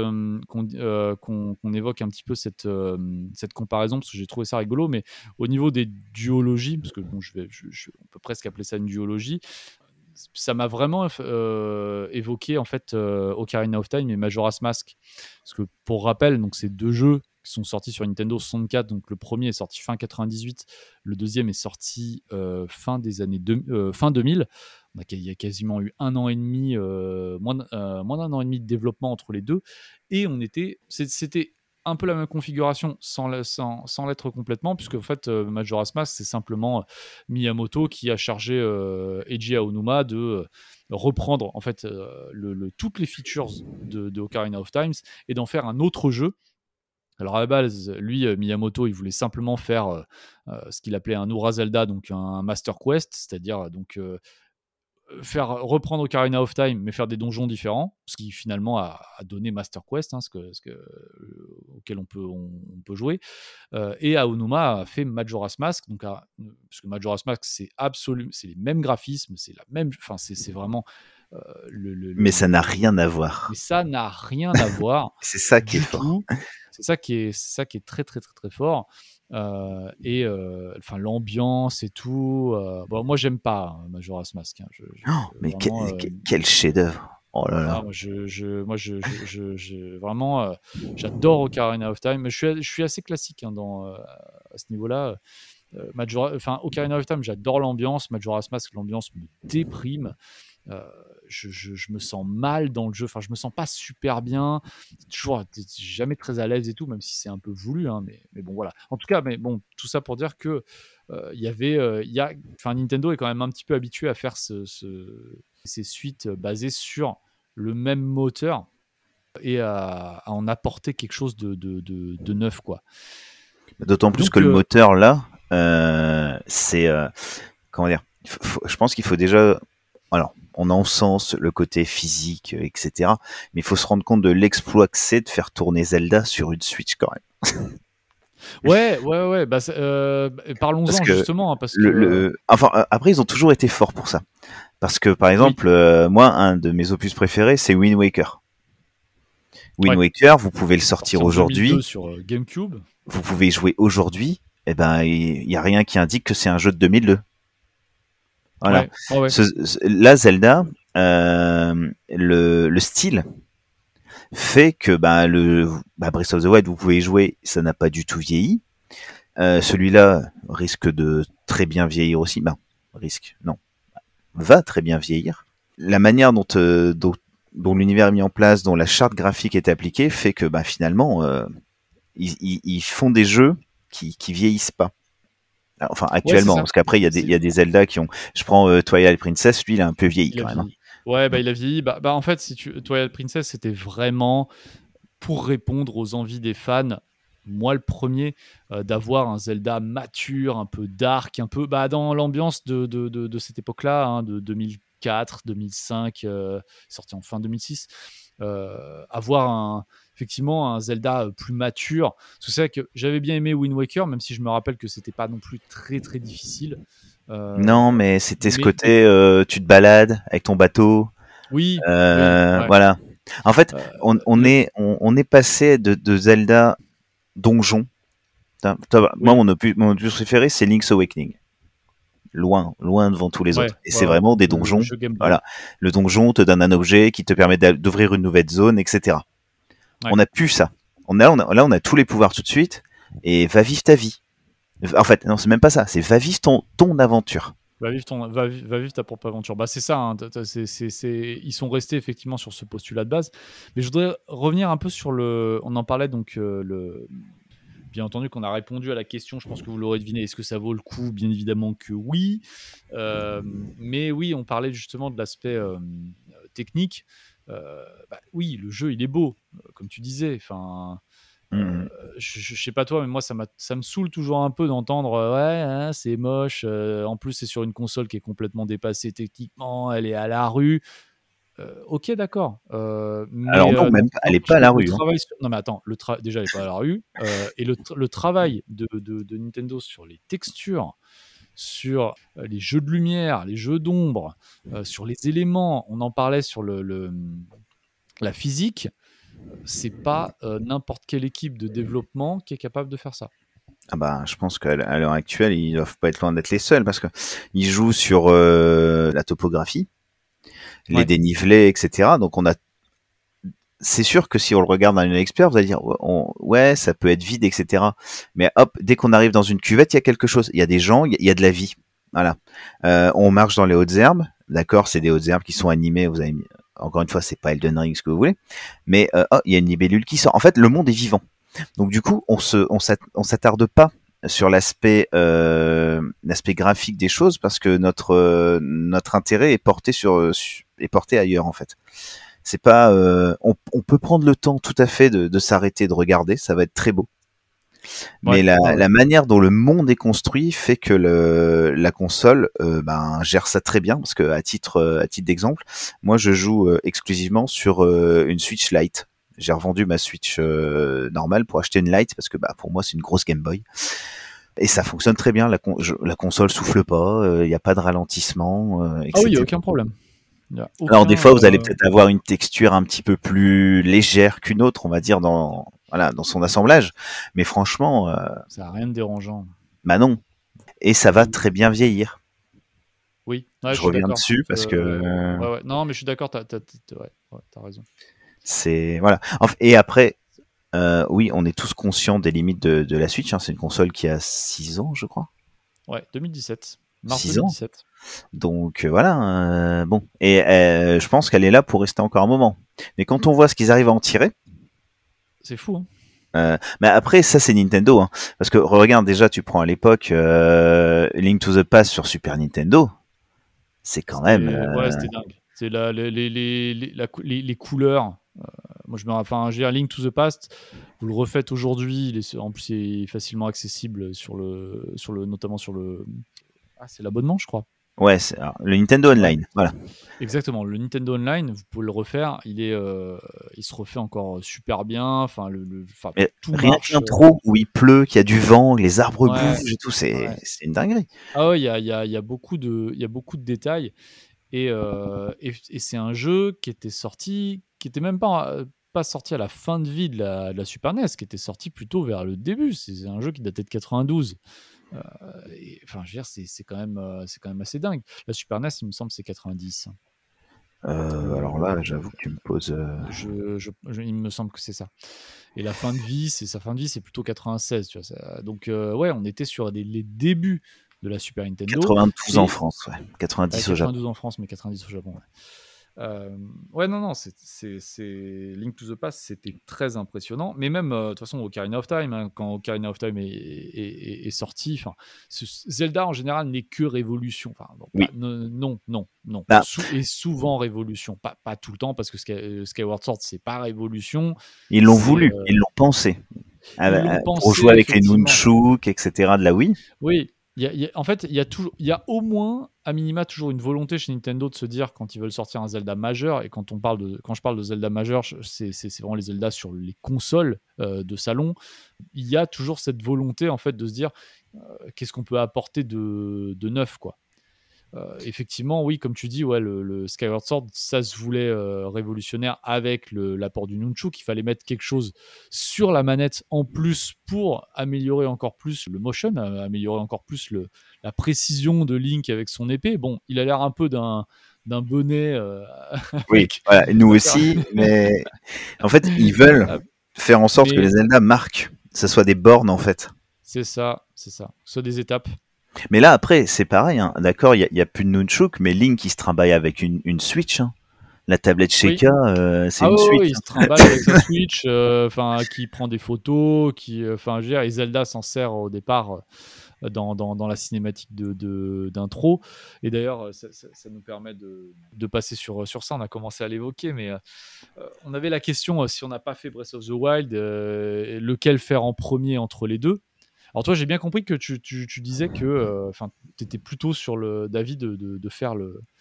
qu'on évoque un petit peu cette comparaison, parce que j'ai trouvé ça rigolo, mais au niveau des duologies, parce que bon, on peut presque appeler ça une duologie, ça m'a vraiment évoqué en fait Ocarina of Time et Majora's Mask, parce que pour rappel, donc ces deux jeux qui sont sortis sur Nintendo 64, donc le premier est sorti fin 98, le deuxième est sorti fin 2000. Il y a quasiment eu 1 an et demi, moins d'un an et demi de développement entre les deux, et c'était un peu la même configuration sans l'être complètement, puisque en fait Majora's Mask, c'est simplement Miyamoto qui a chargé Eiji Aonuma de reprendre en fait toutes les features de Ocarina of Time et d'en faire un autre jeu. Alors à la base, lui, Miyamoto, il voulait simplement faire ce qu'il appelait un Ura Zelda, donc un Master Quest, c'est-à-dire donc faire reprendre Ocarina of Time, mais faire des donjons différents, ce qui finalement a donné Master Quest, auquel on peut jouer. Et Aonuma a fait Majora's Mask, donc parce que Majora's Mask, c'est les mêmes graphismes, c'est vraiment mais ça n'a rien à voir. Mais ça n'a rien à voir. C'est ça qui est fort. C'est ça qui est très très très très fort. L'ambiance et tout. Bon, moi j'aime pas Majora's Mask. Mais quel chef-d'œuvre! Oh là là. Vraiment, j'adore Ocarina of Time. Mais je suis assez classique à ce niveau-là. Ocarina of Time, j'adore l'ambiance. Majora's Mask, l'ambiance me déprime. Je me sens mal dans le jeu, je me sens pas super bien, jamais très à l'aise et tout, même si c'est un peu voulu, hein, mais bon voilà. En tout cas, mais bon, tout ça pour dire que Nintendo est quand même un petit peu habitué à faire ces suites basées sur le même moteur et à en apporter quelque chose de neuf, quoi. D'autant plus que le moteur là, c'est comment dire, je pense qu'il faut déjà. Alors, on encense le côté physique, etc. Mais il faut se rendre compte de l'exploit que c'est de faire tourner Zelda sur une Switch quand même. Ouais. Parlons-en justement. Parce que après, ils ont toujours été forts pour ça. Parce que, par exemple, moi, un de mes opus préférés, c'est Wind Waker. Wind Waker, vous pouvez le sortir aujourd'hui. Sur GameCube. Vous pouvez y jouer aujourd'hui. Eh ben, il n'y a rien qui indique que c'est un jeu de 2002. Voilà. Ouais. Là, Zelda, le style fait que Breath of the Wild, vous pouvez y jouer, ça n'a pas du tout vieilli. Celui-là risque de très bien vieillir aussi. Va très bien vieillir. La manière dont l'univers est mis en place, dont la charte graphique est appliquée, fait que finalement, ils font des jeux qui vieillissent pas. Enfin, actuellement, parce qu'après, il y a des Zelda qui ont. Je prends Twilight Princess, lui, il a un peu vieilli quand même. Ouais, bah il a vieilli. En fait, si Twilight Princess, c'était vraiment pour répondre aux envies des fans. Moi, le premier, d'avoir un Zelda mature, un peu dark, un peu dans l'ambiance de cette époque-là, hein, de 2004, 2005, sorti en fin 2006. Avoir effectivement un Zelda plus mature. Parce que c'est vrai que j'avais bien aimé Wind Waker, même si je me rappelle que c'était pas non plus très très difficile. Non, mais c'était ce Mais côté, tu te balades avec ton bateau, oui, oui, ouais. voilà. En fait, Euh, on le- est passé de Zelda donjon. Moi, oui, mon opus préféré, c'est Link's Awakening. Loin, loin devant tous les ouais, autres. Et ouais, c'est ouais. vraiment des Le donjons. jeu Game Boy. Voilà. Le donjon te donne un objet qui te permet d'ouvrir une nouvelle zone, etc. On Ouais. n'a plus ça. Là, on a tous les pouvoirs tout de suite. Et va vivre ta vie. En fait, non, c'est même pas ça. C'est va vivre ton aventure. Va vivre ta propre aventure. C'est ça. Hein, ils sont restés effectivement sur ce postulat de base. Mais je voudrais revenir un peu sur le. On en parlait donc bien entendu qu'on a répondu à la question. Je pense que vous l'aurez deviné. Est-ce que ça vaut le coup? Bien évidemment que oui. Mais oui, on parlait justement de l'aspect technique. Oui, le jeu il est beau, comme tu disais. Enfin. Mhm. Je sais pas toi, mais moi ça me saoule toujours un peu d'entendre ouais, hein, c'est moche. En plus, c'est sur une console qui est complètement dépassée techniquement, elle est à la rue. Ok, d'accord. Alors non, même pas. Elle est pas à la Le rue. Hein. travail non mais attends, déjà elle est pas à la rue. Et le travail de Nintendo sur les textures, sur les jeux de lumière, les jeux d'ombre, sur les éléments, on en parlait sur la physique. C'est pas n'importe quelle équipe de développement qui est capable de faire ça. Ah bah, je pense qu'à l'heure actuelle, ils doivent pas être loin d'être les seuls parce que ils jouent sur la topographie, les Ouais. dénivelés, etc. Donc c'est sûr que si on le regarde d'un œil expert, vous allez dire ouais, ça peut être vide, etc. Mais hop, dès qu'on arrive dans une cuvette, il y a quelque chose. Il y a des gens, il y a de la vie. Voilà. On marche dans les hautes herbes. D'accord, c'est des hautes herbes qui sont animées. Vous avez encore une fois, c'est pas Elden Ring ce que vous voulez, mais il y a une libellule qui sort. En fait, le monde est vivant. Donc du coup, on s'attarde pas sur l'aspect graphique des choses parce que notre intérêt est est porté ailleurs en fait. C'est pas, on peut prendre le temps tout à fait de s'arrêter, de regarder, ça va être très beau. Mais Ouais, ouais, ouais. la manière dont le monde est construit fait que la console gère ça très bien parce que à titre d'exemple, moi je joue exclusivement sur une Switch Lite. J'ai revendu ma Switch normale pour acheter une Lite parce que pour moi c'est une grosse Game Boy et ça fonctionne très bien. La console souffle pas, il n'y a pas de ralentissement, Ah oui, il n'y a etc. aucun problème. Il y a Alors des aucun. fois, vous allez peut-être avoir une texture un petit peu plus légère qu'une autre, on va dire dans son assemblage. Mais franchement, Ça n'a rien de dérangeant. bah non. Et ça va très bien vieillir. Oui, ouais, Je je suis reviens d'accord. dessus parce que Ouais, ouais. Non, mais je suis d'accord, ouais, t'as raison. c'est voilà. Et après, oui, on est tous conscients des limites de la Switch. Hein. C'est une console qui a 6 ans, je crois. Ouais, 2017. Mars 6 ans. 2017. Donc voilà. Bon. Et je pense qu'elle est là pour rester encore un moment. Mais quand on voit ce qu'ils arrivent à en tirer. C'est fou, hein. Mais après, ça c'est Nintendo, hein. Parce que regarde déjà, tu prends à l'époque Link to the Past sur Super Nintendo, c'est quand même. C'était dingue. C'est les couleurs. Moi, je veux dire, Link to the Past, vous le refaites aujourd'hui. En plus, il est facilement accessible notamment sur le. Ah, c'est l'abonnement, je crois. Ouais, alors, le Nintendo Ouais, Online, voilà. exactement. Le Nintendo Online, vous pouvez le refaire. Il se refait encore super bien. Enfin, Mais tout rien marche. qu'un trou où il pleut, qu'il y a du vent, les arbres Ouais, bougent et tout, ouais. c'est une dinguerie. Ah ouais, il y a beaucoup de détails. Et c'est un jeu qui était sorti, qui était même pas sorti à la fin de vie de la Super NES, qui était sorti plutôt vers le début. C'est un jeu qui datait de 92. Enfin, je veux dire, c'est quand même assez dingue. La Super NES, il me semble, c'est 90. Alors là, j'avoue que tu me poses. Il me semble que c'est ça. Et sa fin de vie, c'est plutôt 96. Tu vois, donc, ouais, on était sur les débuts de la Super Nintendo. 92 en Et France, ouais. 90 au Japon. 92 en France, mais 90 au Japon. Ouais. Ouais, non, c'est Link to the Past, c'était très impressionnant. Mais même, de toute façon, Ocarina of Time, hein, quand Ocarina of Time est sorti, Zelda en général n'est que révolution. Enfin, bon, Oui. non. Bah, Et souvent révolution. Pas tout le temps, parce que Skyward Sword, c'est pas révolution. ils l'ont C'est, voulu, ils l'ont pensé. ils l'ont Pour pensé, jouer avec les effectivement. nunchuk, etc. de la Wii. Oui, en fait, il y a au moins, à minima, toujours une volonté chez Nintendo de se dire, quand ils veulent sortir un Zelda majeur, et quand je parle de Zelda majeur, c'est vraiment les Zelda sur les consoles de salon, il y a toujours cette volonté, en fait, de se dire, qu'est-ce qu'on peut apporter de neuf, quoi. Effectivement, oui, comme tu dis, ouais, le Skyward Sword, ça se voulait révolutionnaire avec l'apport du Nunchuk. Il fallait mettre quelque chose sur la manette en plus pour améliorer encore plus le motion, améliorer encore plus la précision de Link avec son épée. Bon, il a l'air un peu d'un bonnet Oui, avec. voilà, nous aussi, mais en fait, ils veulent faire en sorte que les Mais Zelda marquent, que ce soit des bornes en fait. c'est ça. Soit des étapes. Mais là, après, c'est pareil, hein. D'accord, il y a plus de nunchuk, mais Link, il se trimballe avec une Switch, hein. La tablette Oui. Sheikah, c'est Ah une ouais, Switch, il hein. se trimballe avec sa Switch, qui prend des photos, je veux dire, et Zelda s'en sert au départ dans la cinématique d'intro. Et d'ailleurs, ça nous permet de passer sur ça. On a commencé à l'évoquer, mais on avait la question, si on n'a pas fait Breath of the Wild, lequel faire en premier entre les deux. Alors toi, j'ai bien compris que tu disais que tu étais plutôt sur d'avis de faire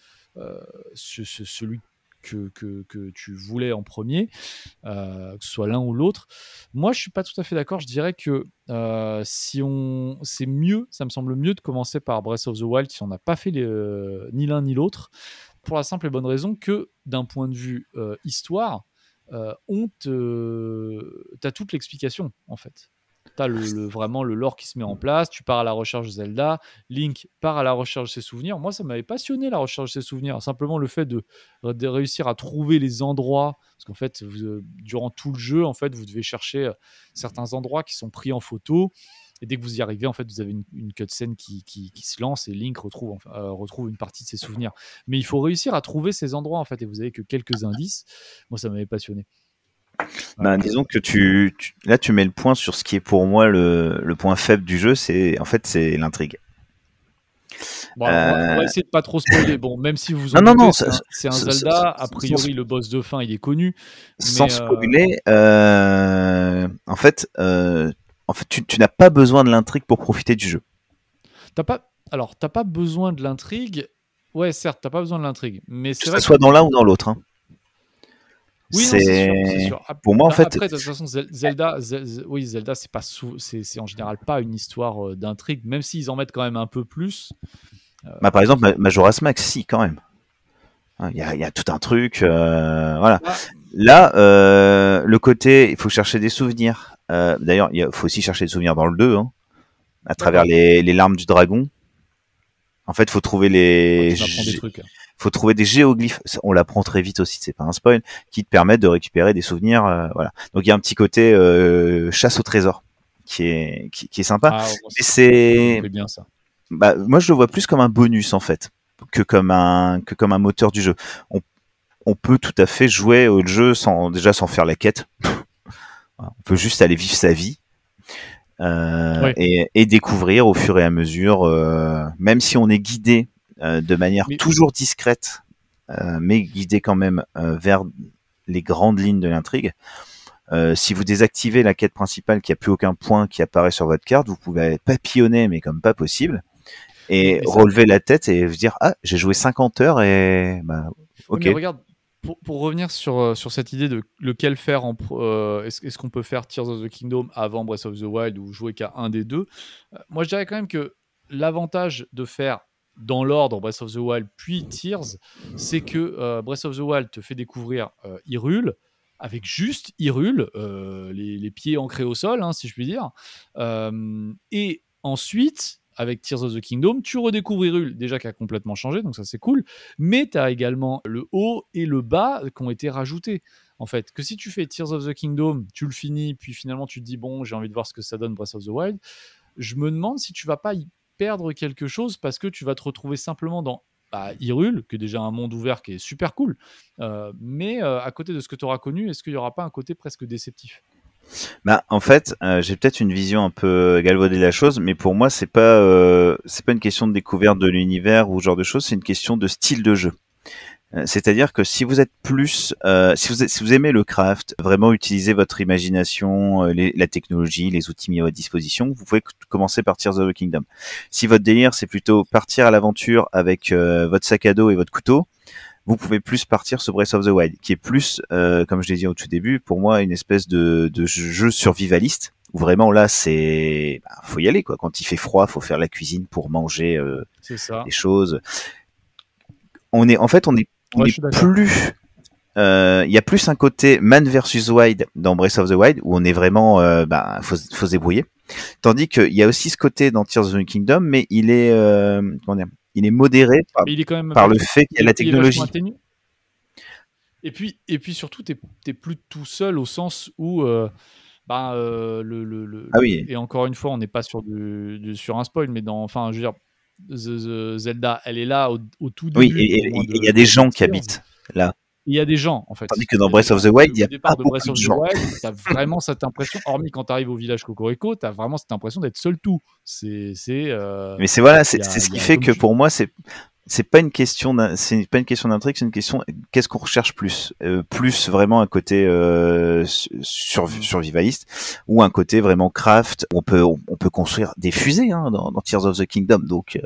celui que tu voulais en premier, que ce soit l'un ou l'autre. Moi, je suis pas tout à fait d'accord. Je dirais que c'est mieux, ça me semble mieux de commencer par Breath of the Wild si on n'a pas fait ni l'un ni l'autre, pour la simple et bonne raison que d'un point de vue histoire, t'as toute l'explication en fait. T'as vraiment le lore qui se met en place, tu pars à la recherche de Zelda, Link part à la recherche de ses souvenirs. Moi, ça m'avait passionné la recherche de ses souvenirs. Simplement le fait de réussir à trouver les endroits, parce qu'en fait, durant tout le jeu, en fait, vous devez chercher certains endroits qui sont pris en photo. Et dès que vous y arrivez, en fait, vous avez une cutscene qui se lance et Link retrouve une partie de ses souvenirs. Mais il faut réussir à trouver ces endroits, en fait, et vous avez que quelques indices. Moi, ça m'avait passionné. Disons que là, tu mets le point sur ce qui est pour moi le point faible du jeu, c'est l'intrigue. Bon, alors, on va essayer de pas trop spoiler. Bon, même si vous vous en Non, doutez, c'est un Zelda. A priori, le boss de fin, il est connu. Sans spoiler, en fait, tu n'as pas besoin de l'intrigue pour profiter du jeu. T'as pas besoin de l'intrigue. Ouais, certes, t'as pas besoin de l'intrigue, mais c'est Que vrai ce soit dans l'un ou dans l'autre. Hein. Oui, non, c'est sûr. Pour moi, en fait. Après, de toute façon, Zelda, c'est pas c'est en général pas une histoire d'intrigue, même s'ils en mettent quand même un peu plus. Par exemple, Majora's Mask, si, quand même. Il y a tout un truc, voilà. Là, le côté, il faut chercher des souvenirs. D'ailleurs, il faut aussi chercher des souvenirs dans le 2, hein, à travers les larmes du dragon. En fait, faut trouver faut trouver des géoglyphes. On l'apprend très vite aussi, c'est pas un spoil, qui te permettent de récupérer des souvenirs. Voilà. Donc il y a un petit côté chasse au trésor qui est sympa. Mais c'est bien ça. Moi, je le vois plus comme un bonus en fait, que comme un moteur du jeu. On peut tout à fait jouer au jeu sans faire la quête. On peut juste aller vivre sa vie. Et découvrir au fur et à mesure, même si on est guidé de manière toujours discrète, mais guidé quand même vers les grandes lignes de l'intrigue. Si vous désactivez la quête principale, qu'il n'y a plus aucun point qui apparaît sur votre carte, vous pouvez papillonner, mais comme pas possible, et relever la tête et vous dire « Ah, j'ai joué 50 heures et... ok. » Mais regarde, pour revenir sur cette idée de lequel faire, est-ce qu'on peut faire Tears of the Kingdom avant Breath of the Wild ou jouer qu'à un des deux, moi je dirais quand même que l'avantage de faire dans l'ordre Breath of the Wild puis Tears, c'est que Breath of the Wild te fait découvrir Hyrule, avec juste Hyrule, les pieds ancrés au sol, hein, si je puis dire, et ensuite avec Tears of the Kingdom, tu redécouvres Hyrule, déjà qui a complètement changé, donc ça c'est cool, mais tu as également le haut et le bas qui ont été rajoutés. En fait, que si tu fais Tears of the Kingdom, tu le finis, puis finalement tu te dis, bon, j'ai envie de voir ce que ça donne Breath of the Wild, je me demande si tu vas pas y perdre quelque chose, parce que tu vas te retrouver simplement dans Hyrule, qui est déjà un monde ouvert qui est super cool. Mais à côté de ce que tu auras connu, est-ce qu'il n'y aura pas un côté presque déceptif ? En fait, j'ai peut-être une vision un peu galvaudée de la chose, mais pour moi, c'est pas une question de découverte de l'univers ou ce genre de choses, c'est une question de style de jeu. C'est-à-dire que si vous êtes plus, si vous aimez le craft, vraiment utiliser votre imagination, la technologie, les outils mis à votre disposition, vous pouvez commencer par Tears of the Kingdom. Si votre délire, c'est plutôt partir à l'aventure avec votre sac à dos et votre couteau, vous pouvez plus partir sur Breath of the Wild, qui est plus, comme je l'ai dit au tout début, pour moi une espèce de jeu survivaliste, où vraiment là faut y aller quoi. Quand il fait froid, faut faire la cuisine pour manger C'est ça. des choses. On est plus, il y a plus un côté man versus wild dans Breath of the Wild où on est vraiment, faut se débrouiller. Tandis qu'il y a aussi ce côté dans Tears of the Kingdom, mais il est, il est modéré par le fait qu'il y a la technologie. Et puis surtout, t'es plus tout seul au sens où, Ah oui. et encore une fois, on n'est pas sur un spoil, mais je veux dire, Zelda, elle est là au tout début. Oui, et il y a des gens qui habitent là. Il y a des gens, en fait. Tandis que dans Breath of the Wild, il y a pas beaucoup de gens. T'as vraiment cette impression, hormis quand t'arrives au village Cocorico, t'as vraiment cette impression d'être seul tout. Mais c'est voilà, c'est ce qui fait que pour moi, c'est pas une question d'intrigue, c'est une question qu'est-ce qu'on recherche plus vraiment un côté survivaliste ou un côté vraiment craft où on peut construire des fusées dans Tears of the Kingdom. Donc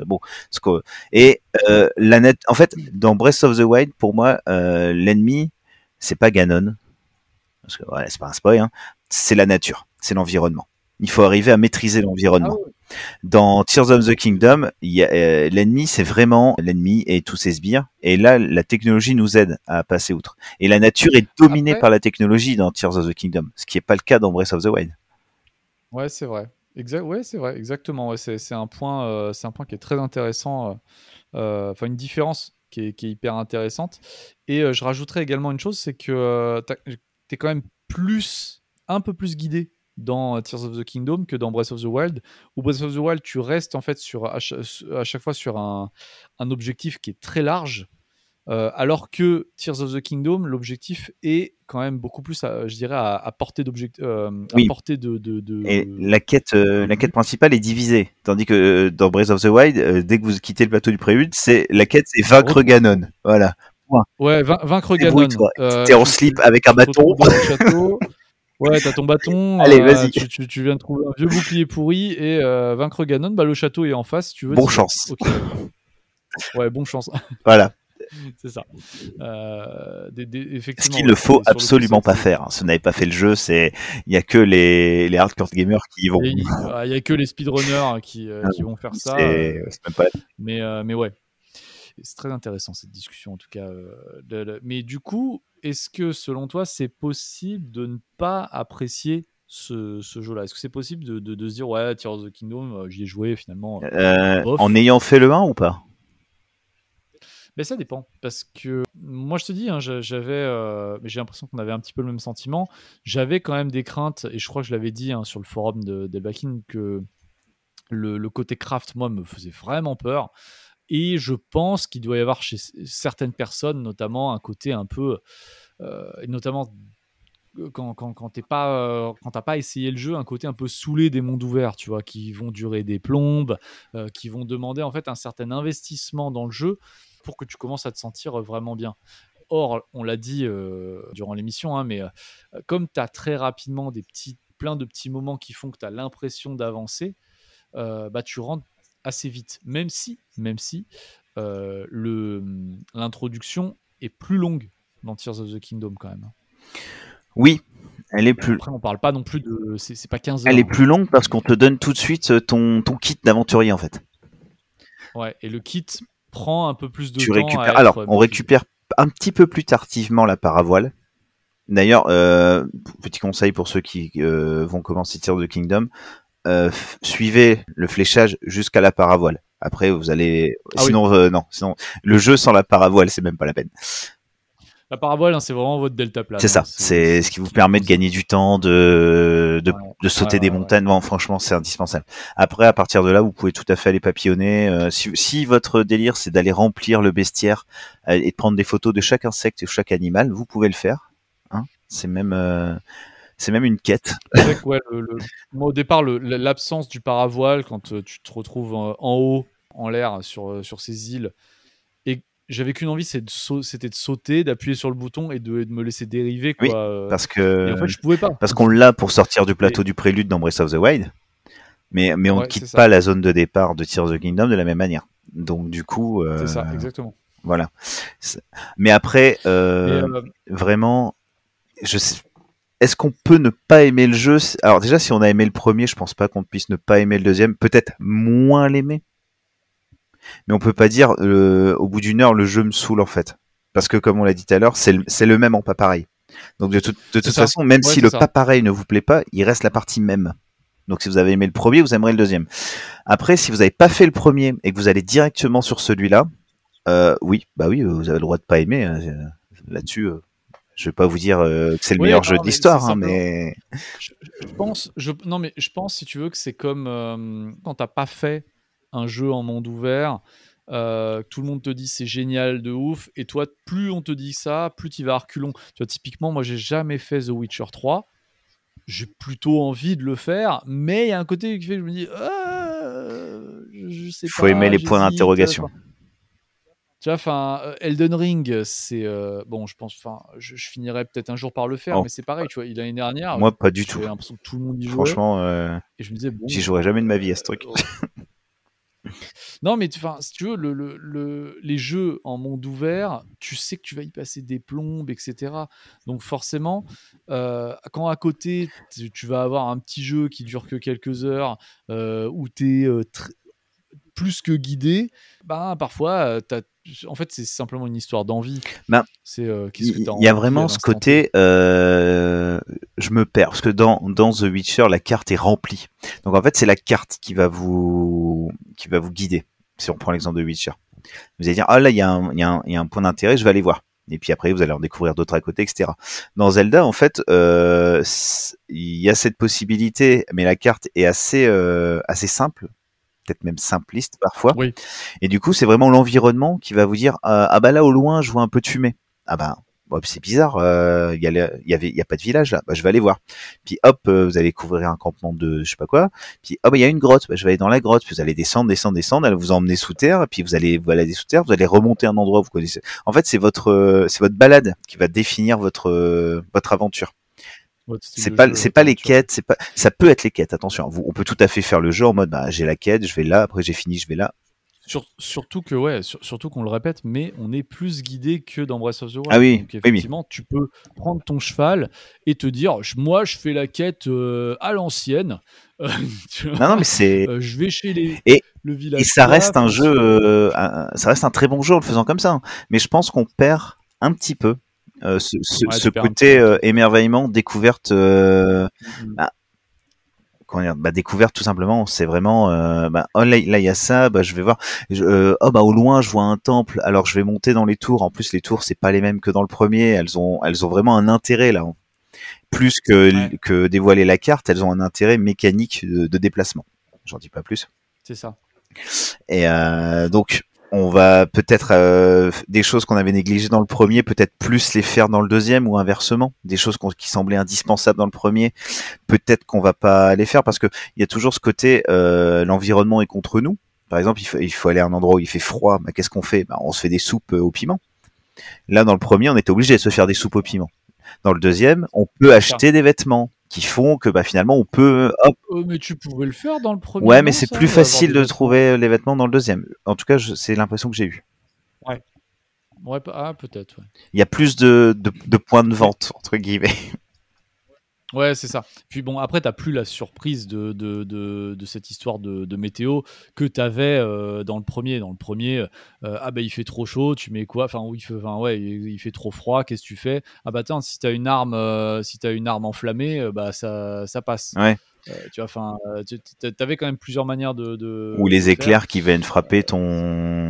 en fait dans Breath of the Wild pour moi l'ennemi c'est pas Ganon parce que c'est pas un spoil c'est la nature, c'est l'environnement. Il faut arriver à maîtriser l'environnement. Ah oui. Dans Tears of the Kingdom, l'ennemi, c'est vraiment l'ennemi et tous ses sbires. Et là, la technologie nous aide à passer outre. Et la nature est dominée par la technologie dans Tears of the Kingdom, ce qui n'est pas le cas dans Breath of the Wild. Ouais, c'est vrai. C'est vrai, exactement. Ouais, c'est un point qui est très intéressant. Une différence qui est hyper intéressante. Et je rajouterais également une chose, c'est que t'es quand même un peu plus guidé dans Tears of the Kingdom que dans Breath of the Wild. Où Breath of the Wild, tu restes en fait à chaque fois sur un objectif qui est très large, alors que Tears of the Kingdom, l'objectif est quand même beaucoup plus, je dirais, à portée d'objectif, oui. à portée de. Et la quête principale est divisée, tandis que dans Breath of the Wild, dès que vous quittez le plateau du prélude, la quête c'est vaincre Ganon. Voilà. Ouais, vaincre Ganon. T'es en slip avec un bâton. Dans le château. Ouais, t'as ton bâton. Allez, vas-y. Tu viens de trouver un vieux bouclier pourri et vaincre Ganon. Le château est en face. Si tu veux. Bonne chance. Okay. Ouais, bonne chance. Voilà. C'est ça. Effectivement. Ce qu'il ne faut absolument pas faire. Si vous n'avez pas fait le jeu, il y a que les hardcore gamers qui y vont. Il y a que les speedrunners qui vont faire ça. C'est même pas... Mais ouais. C'est très intéressant cette discussion en tout cas. Mais du coup, est-ce que selon toi, c'est possible de ne pas apprécier ce jeu-là ? Est-ce que c'est possible de se dire ouais, Tears of the Kingdom, j'y ai joué finalement en ayant fait le 1 ou pas ? Ben ça dépend, parce que moi je te dis, j'ai l'impression qu'on avait un petit peu le même sentiment. J'avais quand même des craintes, et je crois que je l'avais dit sur le forum d'Elbakin, que le côté craft, moi, me faisait vraiment peur. Et je pense qu'il doit y avoir chez certaines personnes, notamment un côté un peu, et notamment quand t'as pas essayé le jeu, un côté un peu saoulé des mondes ouverts, tu vois, qui vont durer des plombes, qui vont demander en fait un certain investissement dans le jeu pour que tu commences à te sentir vraiment bien. Or, on l'a dit durant l'émission, mais comme tu as très rapidement plein de petits moments qui font que tu as l'impression d'avancer, tu rentres assez vite, même si l'introduction est plus longue dans Tears of the Kingdom quand même. Oui, elle est plus. Après, on parle pas non plus de. C'est pas 15 heures. Elle est plus longue parce qu'on te donne tout de suite ton kit d'aventurier en fait. Ouais, et le kit prend un peu plus de temps. Récupères. Alors, on récupère un petit peu plus tardivement la paravoile. D'ailleurs, petit conseil pour ceux qui vont commencer Tears of the Kingdom. Suivez le fléchage jusqu'à la paravoile. Après, vous allez. Sinon, le jeu sans la paravoile, c'est même pas la peine. La parabole, hein, c'est vraiment votre deltaplane. C'est ça, Hein. c'est ce qui vous permet de gagner du temps, de sauter des montagnes. Bon, franchement, c'est indispensable. Après, à partir de là, vous pouvez tout à fait aller papillonner. Si votre délire, c'est d'aller remplir le bestiaire et de prendre des photos de chaque insecte et chaque animal, vous pouvez le faire. Hein, c'est même une quête. C'est vrai que moi, au départ, l'absence du paravoile, quand tu te retrouves en haut, en l'air, sur ces îles, et j'avais qu'une envie, c'était de sauter, d'appuyer sur le bouton et de me laisser dériver, Oui, quoi. parce Et en fait, je pouvais pas. qu'on l'a pour sortir du plateau du prélude dans Breath of the Wild, mais on ne quitte pas la zone de départ de Tears of the Kingdom de la même manière. Donc du coup, c'est ça, exactement. Voilà. Mais après, vraiment, je sais. Est-ce qu'on peut ne pas aimer le jeu? Alors déjà, si on a aimé le premier, je pense pas qu'on puisse ne pas aimer le deuxième. Peut-être moins l'aimer. Mais on peut pas dire au bout d'une heure le jeu me saoule en fait, parce que comme on l'a dit tout à l'heure, c'est le même en pas pareil. Donc de toute façon, même si le pas pareil ne vous plaît pas, il reste la partie même. Donc si vous avez aimé le premier, vous aimerez le deuxième. Après, si vous n'avez pas fait le premier et que vous allez directement sur celui-là, oui, vous avez le droit de pas aimer. Là-dessus, je vais pas vous dire que c'est le meilleur jeu de l'histoire, mais je pense, si tu veux, que c'est comme quand t'as pas fait un jeu en monde ouvert, tout le monde te dit c'est génial de ouf, et toi, plus on te dit ça, plus tu vas à reculons. Tu vois, typiquement, moi, j'ai jamais fait The Witcher 3. J'ai plutôt envie de le faire, mais il y a un côté qui fait que je me dis, je sais pas. Il faut aimer les points d'interrogation. Tu vois, enfin, Elden Ring, c'est bon, je pense, enfin, je finirai peut-être un jour par le faire, mais c'est pareil, tu vois, l'année dernière. Moi, pas du tout. J'ai l'impression que tout le monde y jouait. Franchement, et je me disais, bon, j'y jouerai jamais de ma vie à ce truc. Non, mais si tu veux, les jeux en monde ouvert, tu sais que tu vas y passer des plombes, etc. Donc forcément, quand à côté, tu vas avoir un petit jeu qui dure que quelques heures, où tu es plus que guidé, parfois, en fait, c'est simplement une histoire d'envie. Il y a vraiment ce côté, je me perds, parce que dans The Witcher, la carte est remplie. Donc en fait, c'est la carte qui va vous guider. Si on prend l'exemple de Witcher, vous allez dire, là, il y a un point d'intérêt, je vais aller voir. Et puis après, vous allez en découvrir d'autres à côté, etc. Dans Zelda, en fait, il y a cette possibilité, mais la carte est assez simple, peut-être même simpliste parfois. Oui. Et du coup, c'est vraiment l'environnement qui va vous dire, là, au loin, je vois un peu de fumée. C'est bizarre, il y a pas de village là, je vais aller voir. Puis hop, vous allez couvrir un campement de je sais pas quoi. Puis il y a une grotte, je vais aller dans la grotte. Puis vous allez descendre, elle va vous emmener sous terre. Puis vous allez balader sous terre, vous allez remonter un endroit où vous connaissez. En fait, c'est votre balade qui va définir votre aventure. C'est pas les quêtes, ça peut être les quêtes. Attention, on peut tout à fait faire le jeu en mode j'ai la quête, je vais là, après j'ai fini, je vais là. Surtout qu'on le répète, mais on est plus guidé que dans Breath of the Wild. Ah oui, donc effectivement, tu peux prendre ton cheval et te dire, moi, je fais la quête à l'ancienne. Non, mais c'est. Je vais chez le village. Et ça reste un jeu, ça reste un très bon jeu en le faisant comme ça. Mais je pense qu'on perd un petit peu ce côté émerveillement, découverte. Découverte tout simplement, c'est vraiment là il y a ça, je vais voir, au loin je vois un temple, alors je vais monter dans les tours. En plus les tours c'est pas les mêmes que dans le premier, elles ont vraiment un intérêt là, plus que dévoiler la carte, elles ont un intérêt mécanique de déplacement. J'en dis pas plus. C'est ça. Et donc on va peut-être des choses qu'on avait négligées dans le premier, peut-être plus les faire dans le deuxième, ou inversement, des choses qui semblaient indispensables dans le premier, peut-être qu'on va pas les faire parce que il y a toujours ce côté l'environnement est contre nous. Par exemple, il faut aller à un endroit où il fait froid, qu'est-ce qu'on fait? On se fait des soupes au piment. Là, dans le premier, on était obligé de se faire des soupes au piment. Dans le deuxième, on peut acheter des vêtements qui font que finalement on peut. Mais tu pouvais le faire dans le premier. Ouais, mais c'est plus facile de trouver les vêtements dans le deuxième. En tout cas, c'est l'impression que j'ai eue. Ouais. Ouais, peut-être. Ouais. Il y a plus de points de vente entre guillemets. Ouais, c'est ça. Puis bon, après, t'as plus la surprise de cette histoire de météo que t'avais dans le premier. Dans le premier, il fait trop chaud, tu mets quoi? Il fait trop froid, qu'est-ce que tu fais? Tiens, si t'as une arme enflammée, ça passe. Ouais. Tu vois, t'avais quand même plusieurs manières de ou les éclairs qui viennent frapper ton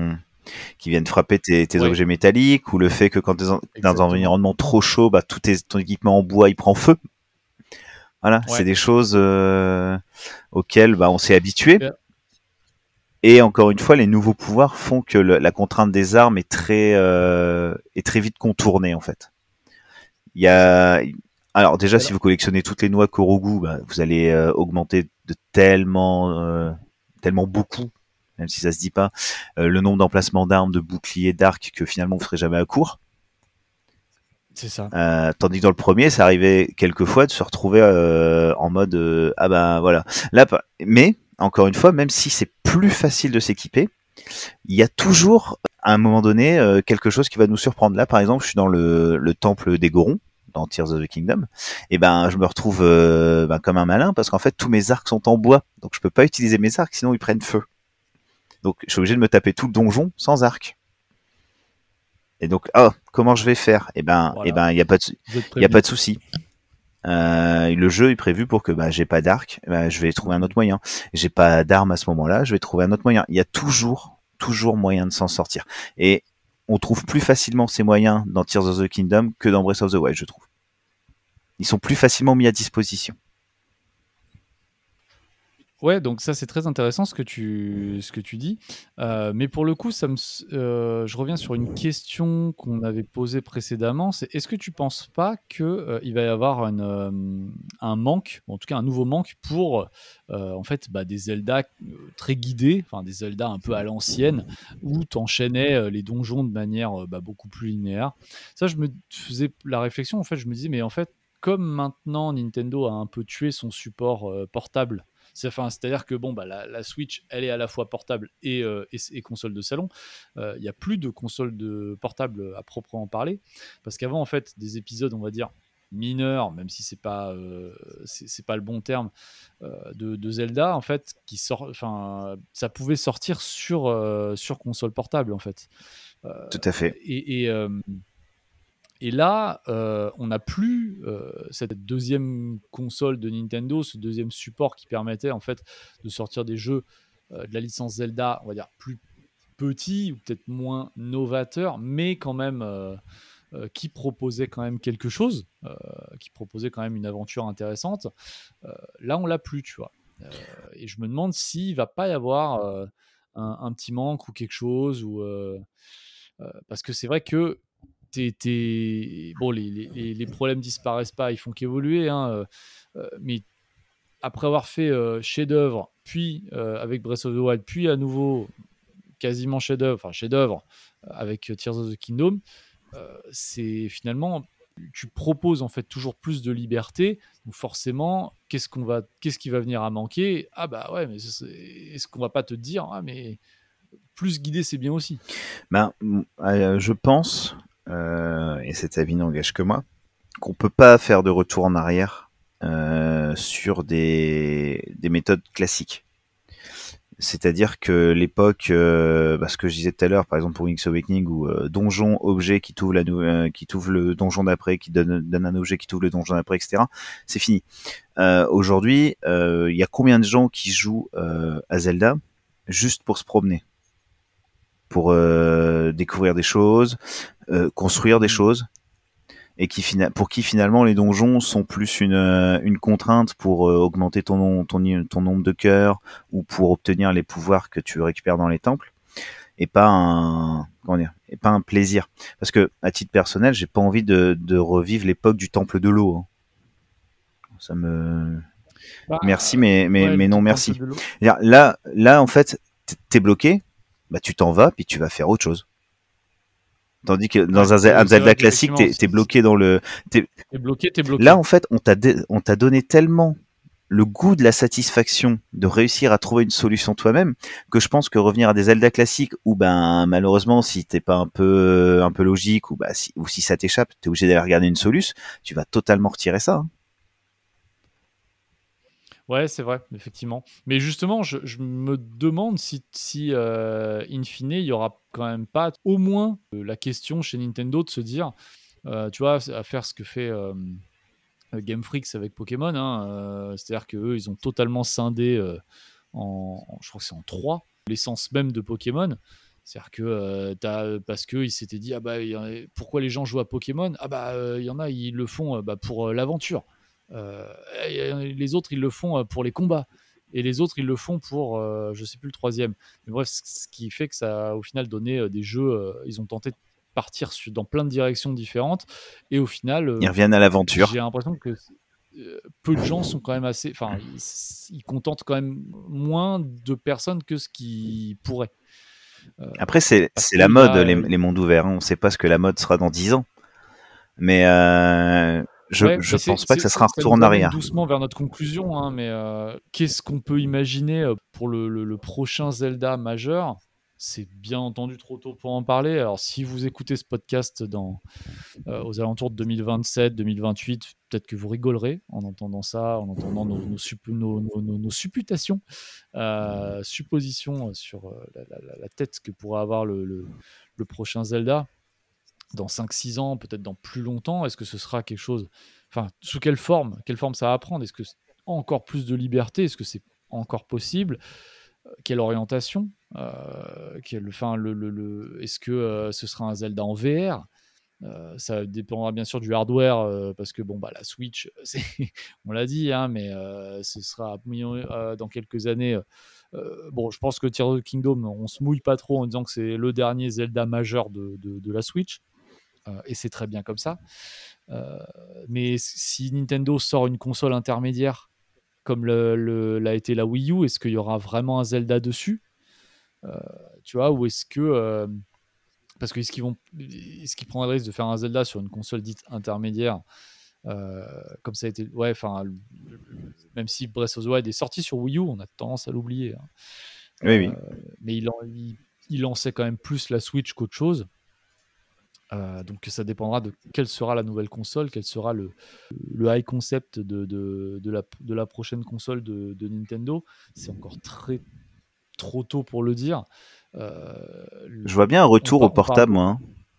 qui viennent frapper tes Ouais, objets métalliques, ou le fait que quand tu es dans un exactement. environnement trop chaud, bah, ton équipement en bois il prend feu. Voilà, c'est Ouais. des choses auxquelles bah, on s'est habitué. Euh, Et encore une fois, les nouveaux pouvoirs font que la contrainte des armes est très vite contournée en fait. Il y C'est ça. a alors déjà, Et si alors, vous collectionnez toutes les noix Korogu, bah, vous allez augmenter de tellement beaucoup, même si ça se dit pas, le nombre d'emplacements d'armes, de boucliers, d'arcs que finalement vous ferez jamais à court. c'est ça. Tandis que dans le premier, ça arrivait quelquefois de se retrouver en mode ah ben voilà. Là, mais encore une fois, même si c'est plus facile de s'équiper, il y a toujours à un moment donné quelque chose qui va nous surprendre. Là, par exemple, je suis dans le temple des Gorons dans Tears of the Kingdom, et ben je me retrouve comme un malin parce qu'en fait tous mes arcs sont en bois, donc je peux pas utiliser mes arcs sinon ils prennent feu. Donc je suis obligé de me taper tout le donjon sans arc. Et donc comment je vais faire? Voilà, Il y a pas de vous êtes il y a pas prévenus. de souci. Le jeu est prévu pour que j'ai pas d'arc, je vais trouver un autre moyen. J'ai pas d'arme à ce moment-là, je vais trouver un autre moyen. Il y a toujours moyen de s'en sortir. Et on trouve plus facilement ces moyens dans Tears of the Kingdom que dans Breath of the Wild, je trouve. Ils sont plus facilement mis à disposition. Ouais, donc ça c'est très intéressant ce que tu dis. Mais pour le coup, je reviens sur une question qu'on avait posée précédemment. C'est est-ce que tu penses pas que il va y avoir un manque, ou en tout cas un nouveau manque pour en fait des Zelda très guidés, enfin des Zelda un peu à l'ancienne, où tu enchaînais les donjons de manière beaucoup plus linéaire. Ça, je me faisais la réflexion. En fait, je me disais mais en fait comme maintenant Nintendo a un peu tué son support portable. C'est-à-dire que la Switch, elle est à la fois portable et console de salon. Il n'y a plus de console de portable à proprement parler. Parce qu'avant, en fait, des épisodes, on va dire, mineurs, même si c'est pas le bon terme, de Zelda, en fait, ça pouvait sortir sur console portable, en fait. Euh, Tout à fait. et là, on n'a plus cette deuxième console de Nintendo, ce deuxième support qui permettait en fait de sortir des jeux de la licence Zelda, on va dire plus petits ou peut-être moins novateurs, mais quand même qui proposaient quand même quelque chose, qui proposaient quand même une aventure intéressante. Là, on l'a plus, tu vois. Et je me demande s'il va pas y avoir un petit manque ou quelque chose, parce que c'est vrai que bon, les problèmes disparaissent pas, ils font qu'évoluer, hein, mais après avoir fait chef-d'œuvre, puis avec Breath of the Wild, puis à nouveau quasiment chef-d'œuvre avec Tears of the Kingdom, c'est finalement tu proposes en fait toujours plus de liberté, donc forcément qu'est-ce qui va venir à manquer? Ah bah ouais, mais est-ce qu'on va pas te dire ah mais plus guidé c'est bien aussi. Je pense, et cet avis n'engage que moi, qu'on peut pas faire de retour en arrière sur des méthodes classiques. C'est-à-dire que l'époque, ce que je disais tout à l'heure, par exemple pour Link's Awakening, ou donjon, objet qui t'ouvre qui t'ouvre le donjon d'après, qui donne un objet qui t'ouvre le donjon d'après, etc. C'est fini. Aujourd'hui, il y a combien de gens qui jouent à Zelda juste pour se promener, pour découvrir des choses, construire des Mm. choses, et pour qui finalement les donjons sont plus une contrainte pour augmenter ton nombre de cœurs, ou pour obtenir les pouvoirs que tu récupères dans les temples, et pas et pas un plaisir. Parce que à titre personnel, j'ai pas envie de revivre l'époque du temple de l'eau, hein. Ça me Merci, Ouais, mais le non temple merci. de l'eau. Là en fait t'es bloqué, bah tu t'en vas puis tu vas faire autre chose. Tandis que Ouais, dans un c'est Zelda vrai classique, qu'effectivement, t'es bloqué dans le. t'es bloqué, t'es Là, bloqué. en fait, on t'a donné tellement le goût de la satisfaction de réussir à trouver une solution toi-même, que je pense que revenir à des Zelda classiques où, ben, malheureusement, si t'es pas un peu logique, ou si ça t'échappe, t'es obligé d'aller regarder une soluce, tu vas totalement retirer ça, hein. Ouais, c'est vrai, effectivement. Mais justement, je me demande si in fine, il y aura quand même pas au moins la question chez Nintendo de se dire, tu vois, à faire ce que fait Game Freak avec Pokémon, hein, c'est-à-dire qu'eux, ils ont totalement scindé je crois que c'est en trois, l'essence même de Pokémon. C'est-à-dire que parce qu'ils s'étaient dit pourquoi les gens jouent à Pokémon? Il y en a, ils le font pour l'aventure. Les autres, ils le font pour les combats. Et les autres, ils le font pour, je sais plus le troisième. Mais bref, ce qui fait que ça a au final donné des jeux. Ils ont tenté de partir dans plein de directions différentes. Et au final, Ils reviennent à l'aventure. j'ai l'impression que peu de gens sont quand même assez. Enfin, ils contentent quand même moins de personnes que ce qu'ils pourraient. Après, c'est la mode, les mondes ouverts. On ne sait pas ce que la mode sera dans 10 ans. Mais je pense pas que ça sera un retour en arrière. Doucement vers notre conclusion, hein, mais qu'est-ce qu'on peut imaginer pour le prochain Zelda majeur? C'est bien entendu trop tôt pour en parler. Alors, si vous écoutez ce podcast aux alentours de 2027, 2028, peut-être que vous rigolerez en entendant ça, en entendant nos supputations, suppositions sur la tête que pourrait avoir le prochain Zelda. Dans 5-6 ans, peut-être dans plus longtemps, est-ce que ce sera quelque chose... Enfin, sous quelle forme ça va prendre? Est-ce que c'est encore plus de liberté? Est-ce que c'est encore possible? Quelle orientation? Est-ce que ce sera un Zelda en VR? Ça dépendra bien sûr du hardware, parce que la Switch, on l'a dit, hein, mais ce sera dans quelques années. Je pense que Tears of the Kingdom, on se mouille pas trop en disant que c'est le dernier Zelda majeur de la Switch. Et c'est très bien comme ça. Mais si Nintendo sort une console intermédiaire comme l'a été la Wii U, est-ce qu'il y aura vraiment un Zelda dessus? Tu vois, ou est-ce que... parce que est-ce qu'ils prennent le risque de faire un Zelda sur une console dite intermédiaire, comme ça a été... Ouais, même si Breath of the Wild est sorti sur Wii U, on a tendance à l'oublier. Hein. Oui. Mais il lançait quand même plus la Switch qu'autre chose. Donc ça dépendra de quelle sera la nouvelle console, quel sera le high concept de la prochaine console de Nintendo. C'est encore trop tôt pour le dire. Je vois bien un retour au portable, moi. Hein.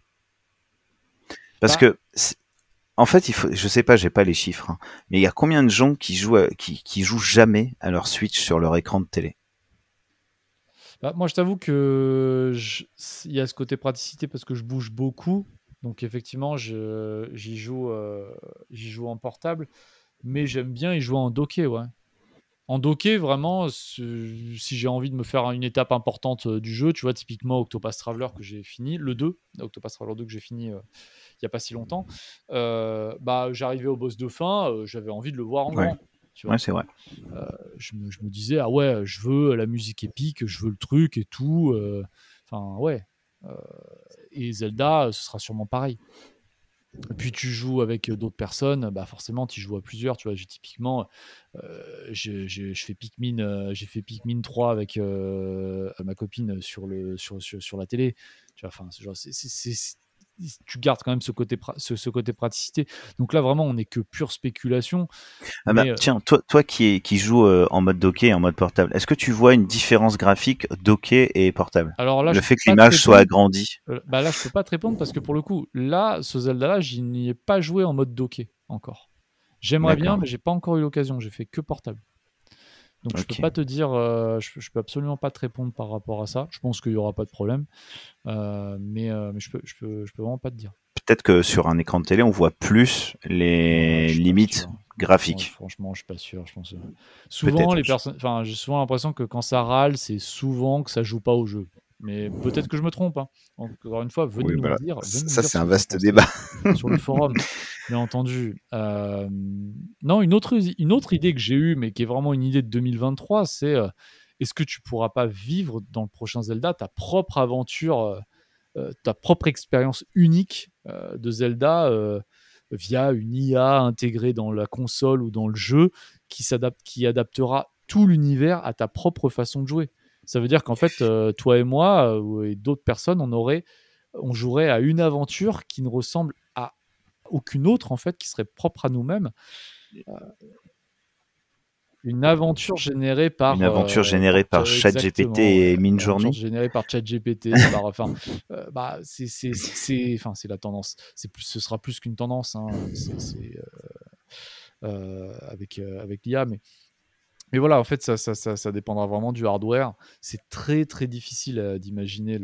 Parce que, en fait, je sais pas, j'ai pas les chiffres, hein, mais il y a combien de gens qui jouent jamais à leur Switch sur leur écran de télé? Moi, je t'avoue que il y a ce côté praticité parce que je bouge beaucoup. Donc, effectivement, j'y joue en portable. Mais j'aime bien y jouer en docké, ouais. En docké, vraiment, si j'ai envie de me faire une étape importante du jeu, tu vois, typiquement Octopath Traveler que j'ai fini, le 2, Octopath Traveler 2 que j'ai fini il n'y a pas si longtemps, j'arrivais au boss de fin, j'avais envie de le voir en grand. Tu vois. Ouais, c'est vrai. Je me disais, ah ouais, je veux la musique épique, je veux le truc et tout. Et Zelda, ce sera sûrement pareil. Et puis tu joues avec d'autres personnes, forcément tu joues à plusieurs. Tu vois, typiquement, j'ai fait Pikmin 3 avec ma copine sur la télé. Tu vois, tu gardes quand même ce côté praticité. Donc là, vraiment, on n'est que pure spéculation. Tiens, toi qui joue en mode docké et en mode portable, est-ce que tu vois une différence graphique docké et portable? Alors là, le fait que l'image soit agrandie. Là, je peux pas te répondre parce que pour le coup, là, ce Zelda-là, je n'y ai pas joué en mode docké encore. J'aimerais bien, mais j'ai pas encore eu l'occasion. J'ai fait que portable. Donc je peux pas te dire, je peux absolument pas te répondre par rapport à ça. Je pense qu'il y aura pas de problème, mais je peux vraiment pas te dire. Peut-être que sur un écran de télé, on voit plus les limites graphiques. Franchement, je suis pas sûr. Je pense souvent les personnes, j'ai souvent l'impression que quand ça râle, c'est souvent que ça joue pas au jeu. Mais peut-être que je me trompe. Hein. Encore une fois, venez nous le dire. Ça, c'est un vaste débat sur le forum. Bien entendu. Non, une autre idée que j'ai eue, mais qui est vraiment une idée de 2023, c'est est-ce que tu pourras pas vivre dans le prochain Zelda ta propre aventure, ta propre expérience unique de Zelda via une IA intégrée dans la console ou dans le jeu qui adaptera tout l'univers à ta propre façon de jouer. Ça veut dire qu'en fait, toi et moi et d'autres personnes, on jouerait à une aventure qui ne ressemble à aucune autre, en fait, qui serait propre à nous-mêmes. Une aventure générée par ChatGPT et Midjourney. Générée par ChatGPT. C'est la tendance. Ce sera plus qu'une tendance, hein. Avec l'IA, mais Mais voilà, en fait, ça dépendra vraiment du hardware. C'est très très difficile d'imaginer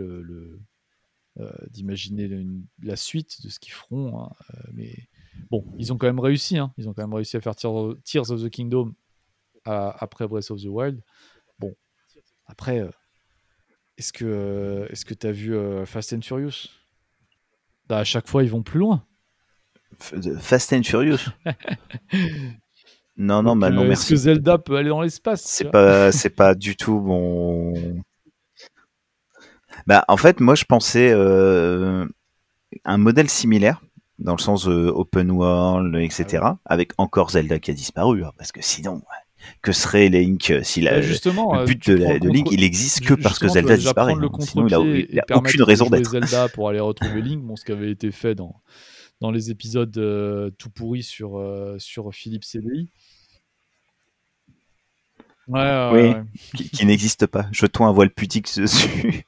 la suite de ce qu'ils feront, hein. Mais bon, ils ont quand même réussi, hein. Ils ont quand même réussi à faire Tears of the Kingdom après Breath of the Wild. Bon, après, est-ce que tu as vu Fast and Furious? Bah, à chaque fois, ils vont plus loin. Fast and Furious. Non, Donc, bah non, est-ce merci. que Zelda peut aller dans l'espace? C'est pas du tout mon. Bah, en fait, moi, je pensais un modèle similaire, dans le sens open world, etc., avec encore Zelda qui a disparu, hein, parce que sinon, que serait Link si justement, le but de Link, il existe que parce que Zelda disparaît. Le Sinon, il a permettre aucune raison de jouer d'être. Zelda pour aller retrouver Link, bon, ce qui avait été fait dans les épisodes tout pourris sur Philippe CDI. Oui, qui n'existe pas. Jetons un voile pudique dessus.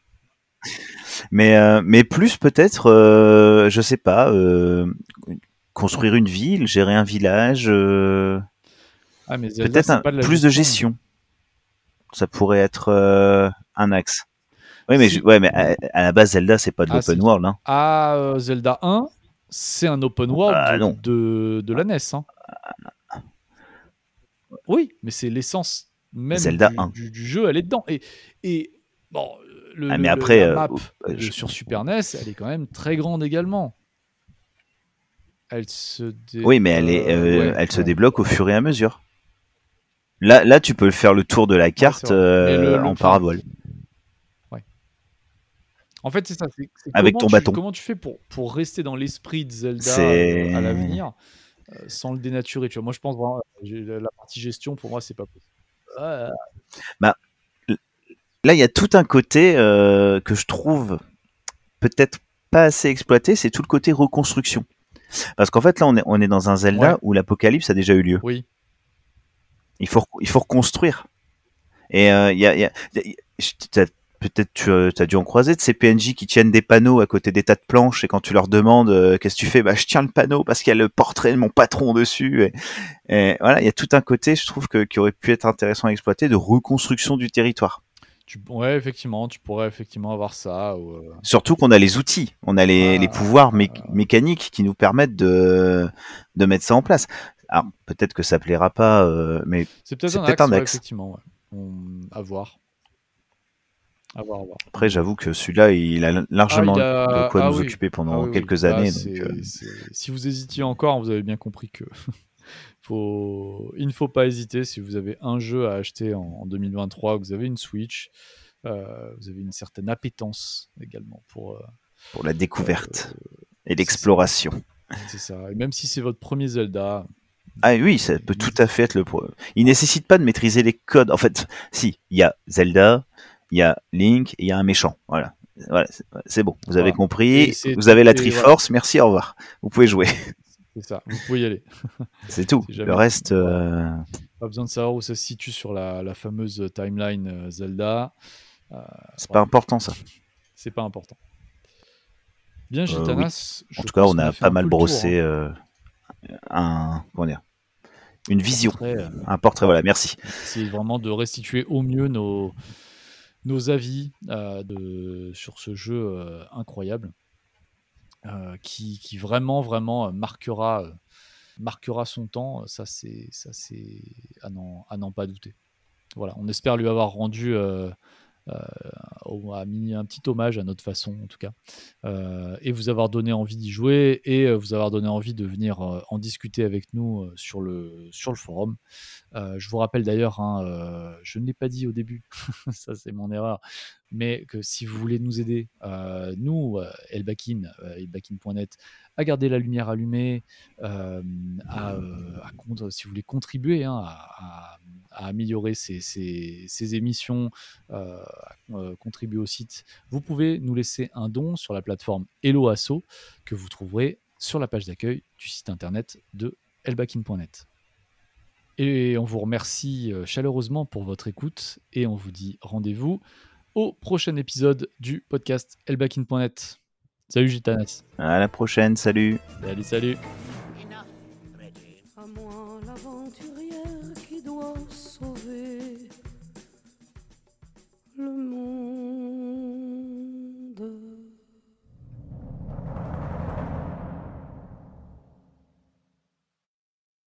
Mais plus peut-être, je sais pas, construire une ville, gérer un village, mais Zelda, peut-être c'est pas de la plus de gestion. gestion. Ça pourrait être un axe. Oui, mais, mais à la base, Zelda, c'est pas de l'open world. Hein. Zelda 1, c'est un open world de la NES. Hein. Oui, mais c'est l'essence même du jeu, elle est dedans. Et bon, mais après, la map sur Super NES, elle est quand même très grande également. Oui, mais elle se débloque au fur et à mesure. Là, tu peux faire le tour de la carte en parabole. Ouais. En fait, c'est ça. Avec ton bâton. Comment tu fais pour rester dans l'esprit de Zelda à l'avenir sans le dénaturer, tu vois. Moi, je pense vraiment la partie gestion, pour moi, c'est pas possible. Bah, là, il y a tout un côté que je trouve peut-être pas assez exploité, c'est tout le côté reconstruction. Parce qu'en fait, là, on est dans un Zelda où l'apocalypse a déjà eu lieu. Oui. Il faut reconstruire. Et peut-être tu as dû en croiser de ces PNJ qui tiennent des panneaux à côté des tas de planches, et quand tu leur demandes qu'est-ce que tu fais, bah je tiens le panneau parce qu'il y a le portrait de mon patron dessus. Et voilà, il y a tout un côté, je trouve, qui aurait pu être intéressant à exploiter, de reconstruction du territoire. Ouais, effectivement, tu pourrais effectivement avoir ça. Surtout qu'on a les outils, on a les pouvoirs mécaniques qui nous permettent de mettre ça en place. Alors, peut-être que ça plaira pas, mais c'est peut-être un axe. Effectivement, ouais. À voir. Après, j'avoue que celui-là, il a largement de quoi nous occuper pendant quelques années. Si vous hésitiez encore, vous avez bien compris que il ne faut pas hésiter. Si vous avez un jeu à acheter en 2023, vous avez une Switch, vous avez une certaine appétence également pour la découverte et l'exploration. C'est ça. Et même si c'est votre premier Zelda. Ah oui, ça peut tout à fait être il nécessite pas de maîtriser les codes. En fait, si, il y a Zelda, il y a Link, et il y a un méchant. Voilà, c'est bon. Vous avez compris. Vous avez la Triforce. Voilà. Merci, au revoir. Vous pouvez jouer. C'est ça. Vous pouvez y aller. C'est tout. Le reste. Pas besoin de savoir où ça se situe sur la fameuse timeline Zelda. C'est pas important, ça. C'est pas important. Bien, Gitanas. Oui. En tout cas, on a pas mal brossé une vision, un portrait. Voilà, merci. C'est vraiment de restituer au mieux nos avis sur ce jeu incroyable, qui vraiment marquera son temps. Ça c'est à n'en pas douter. Voilà, on espère lui avoir rendu a mis un petit hommage à notre façon, en tout cas, et vous avoir donné envie d'y jouer, et vous avoir donné envie de venir en discuter avec nous sur le forum. Je vous rappelle d'ailleurs, je ne l'ai pas dit au début, ça c'est mon erreur, mais que si vous voulez nous aider, nous, Elbakin, elbakin.net, à garder la lumière allumée, si vous voulez contribuer à améliorer ces émissions, contribuer au site, vous pouvez nous laisser un don sur la plateforme Hello Asso, que vous trouverez sur la page d'accueil du site internet de elbakin.net. Et on vous remercie chaleureusement pour votre écoute, et on vous dit rendez-vous au prochain épisode du podcast elbakin.net. Salut Gitanas. À la prochaine, salut. Salut.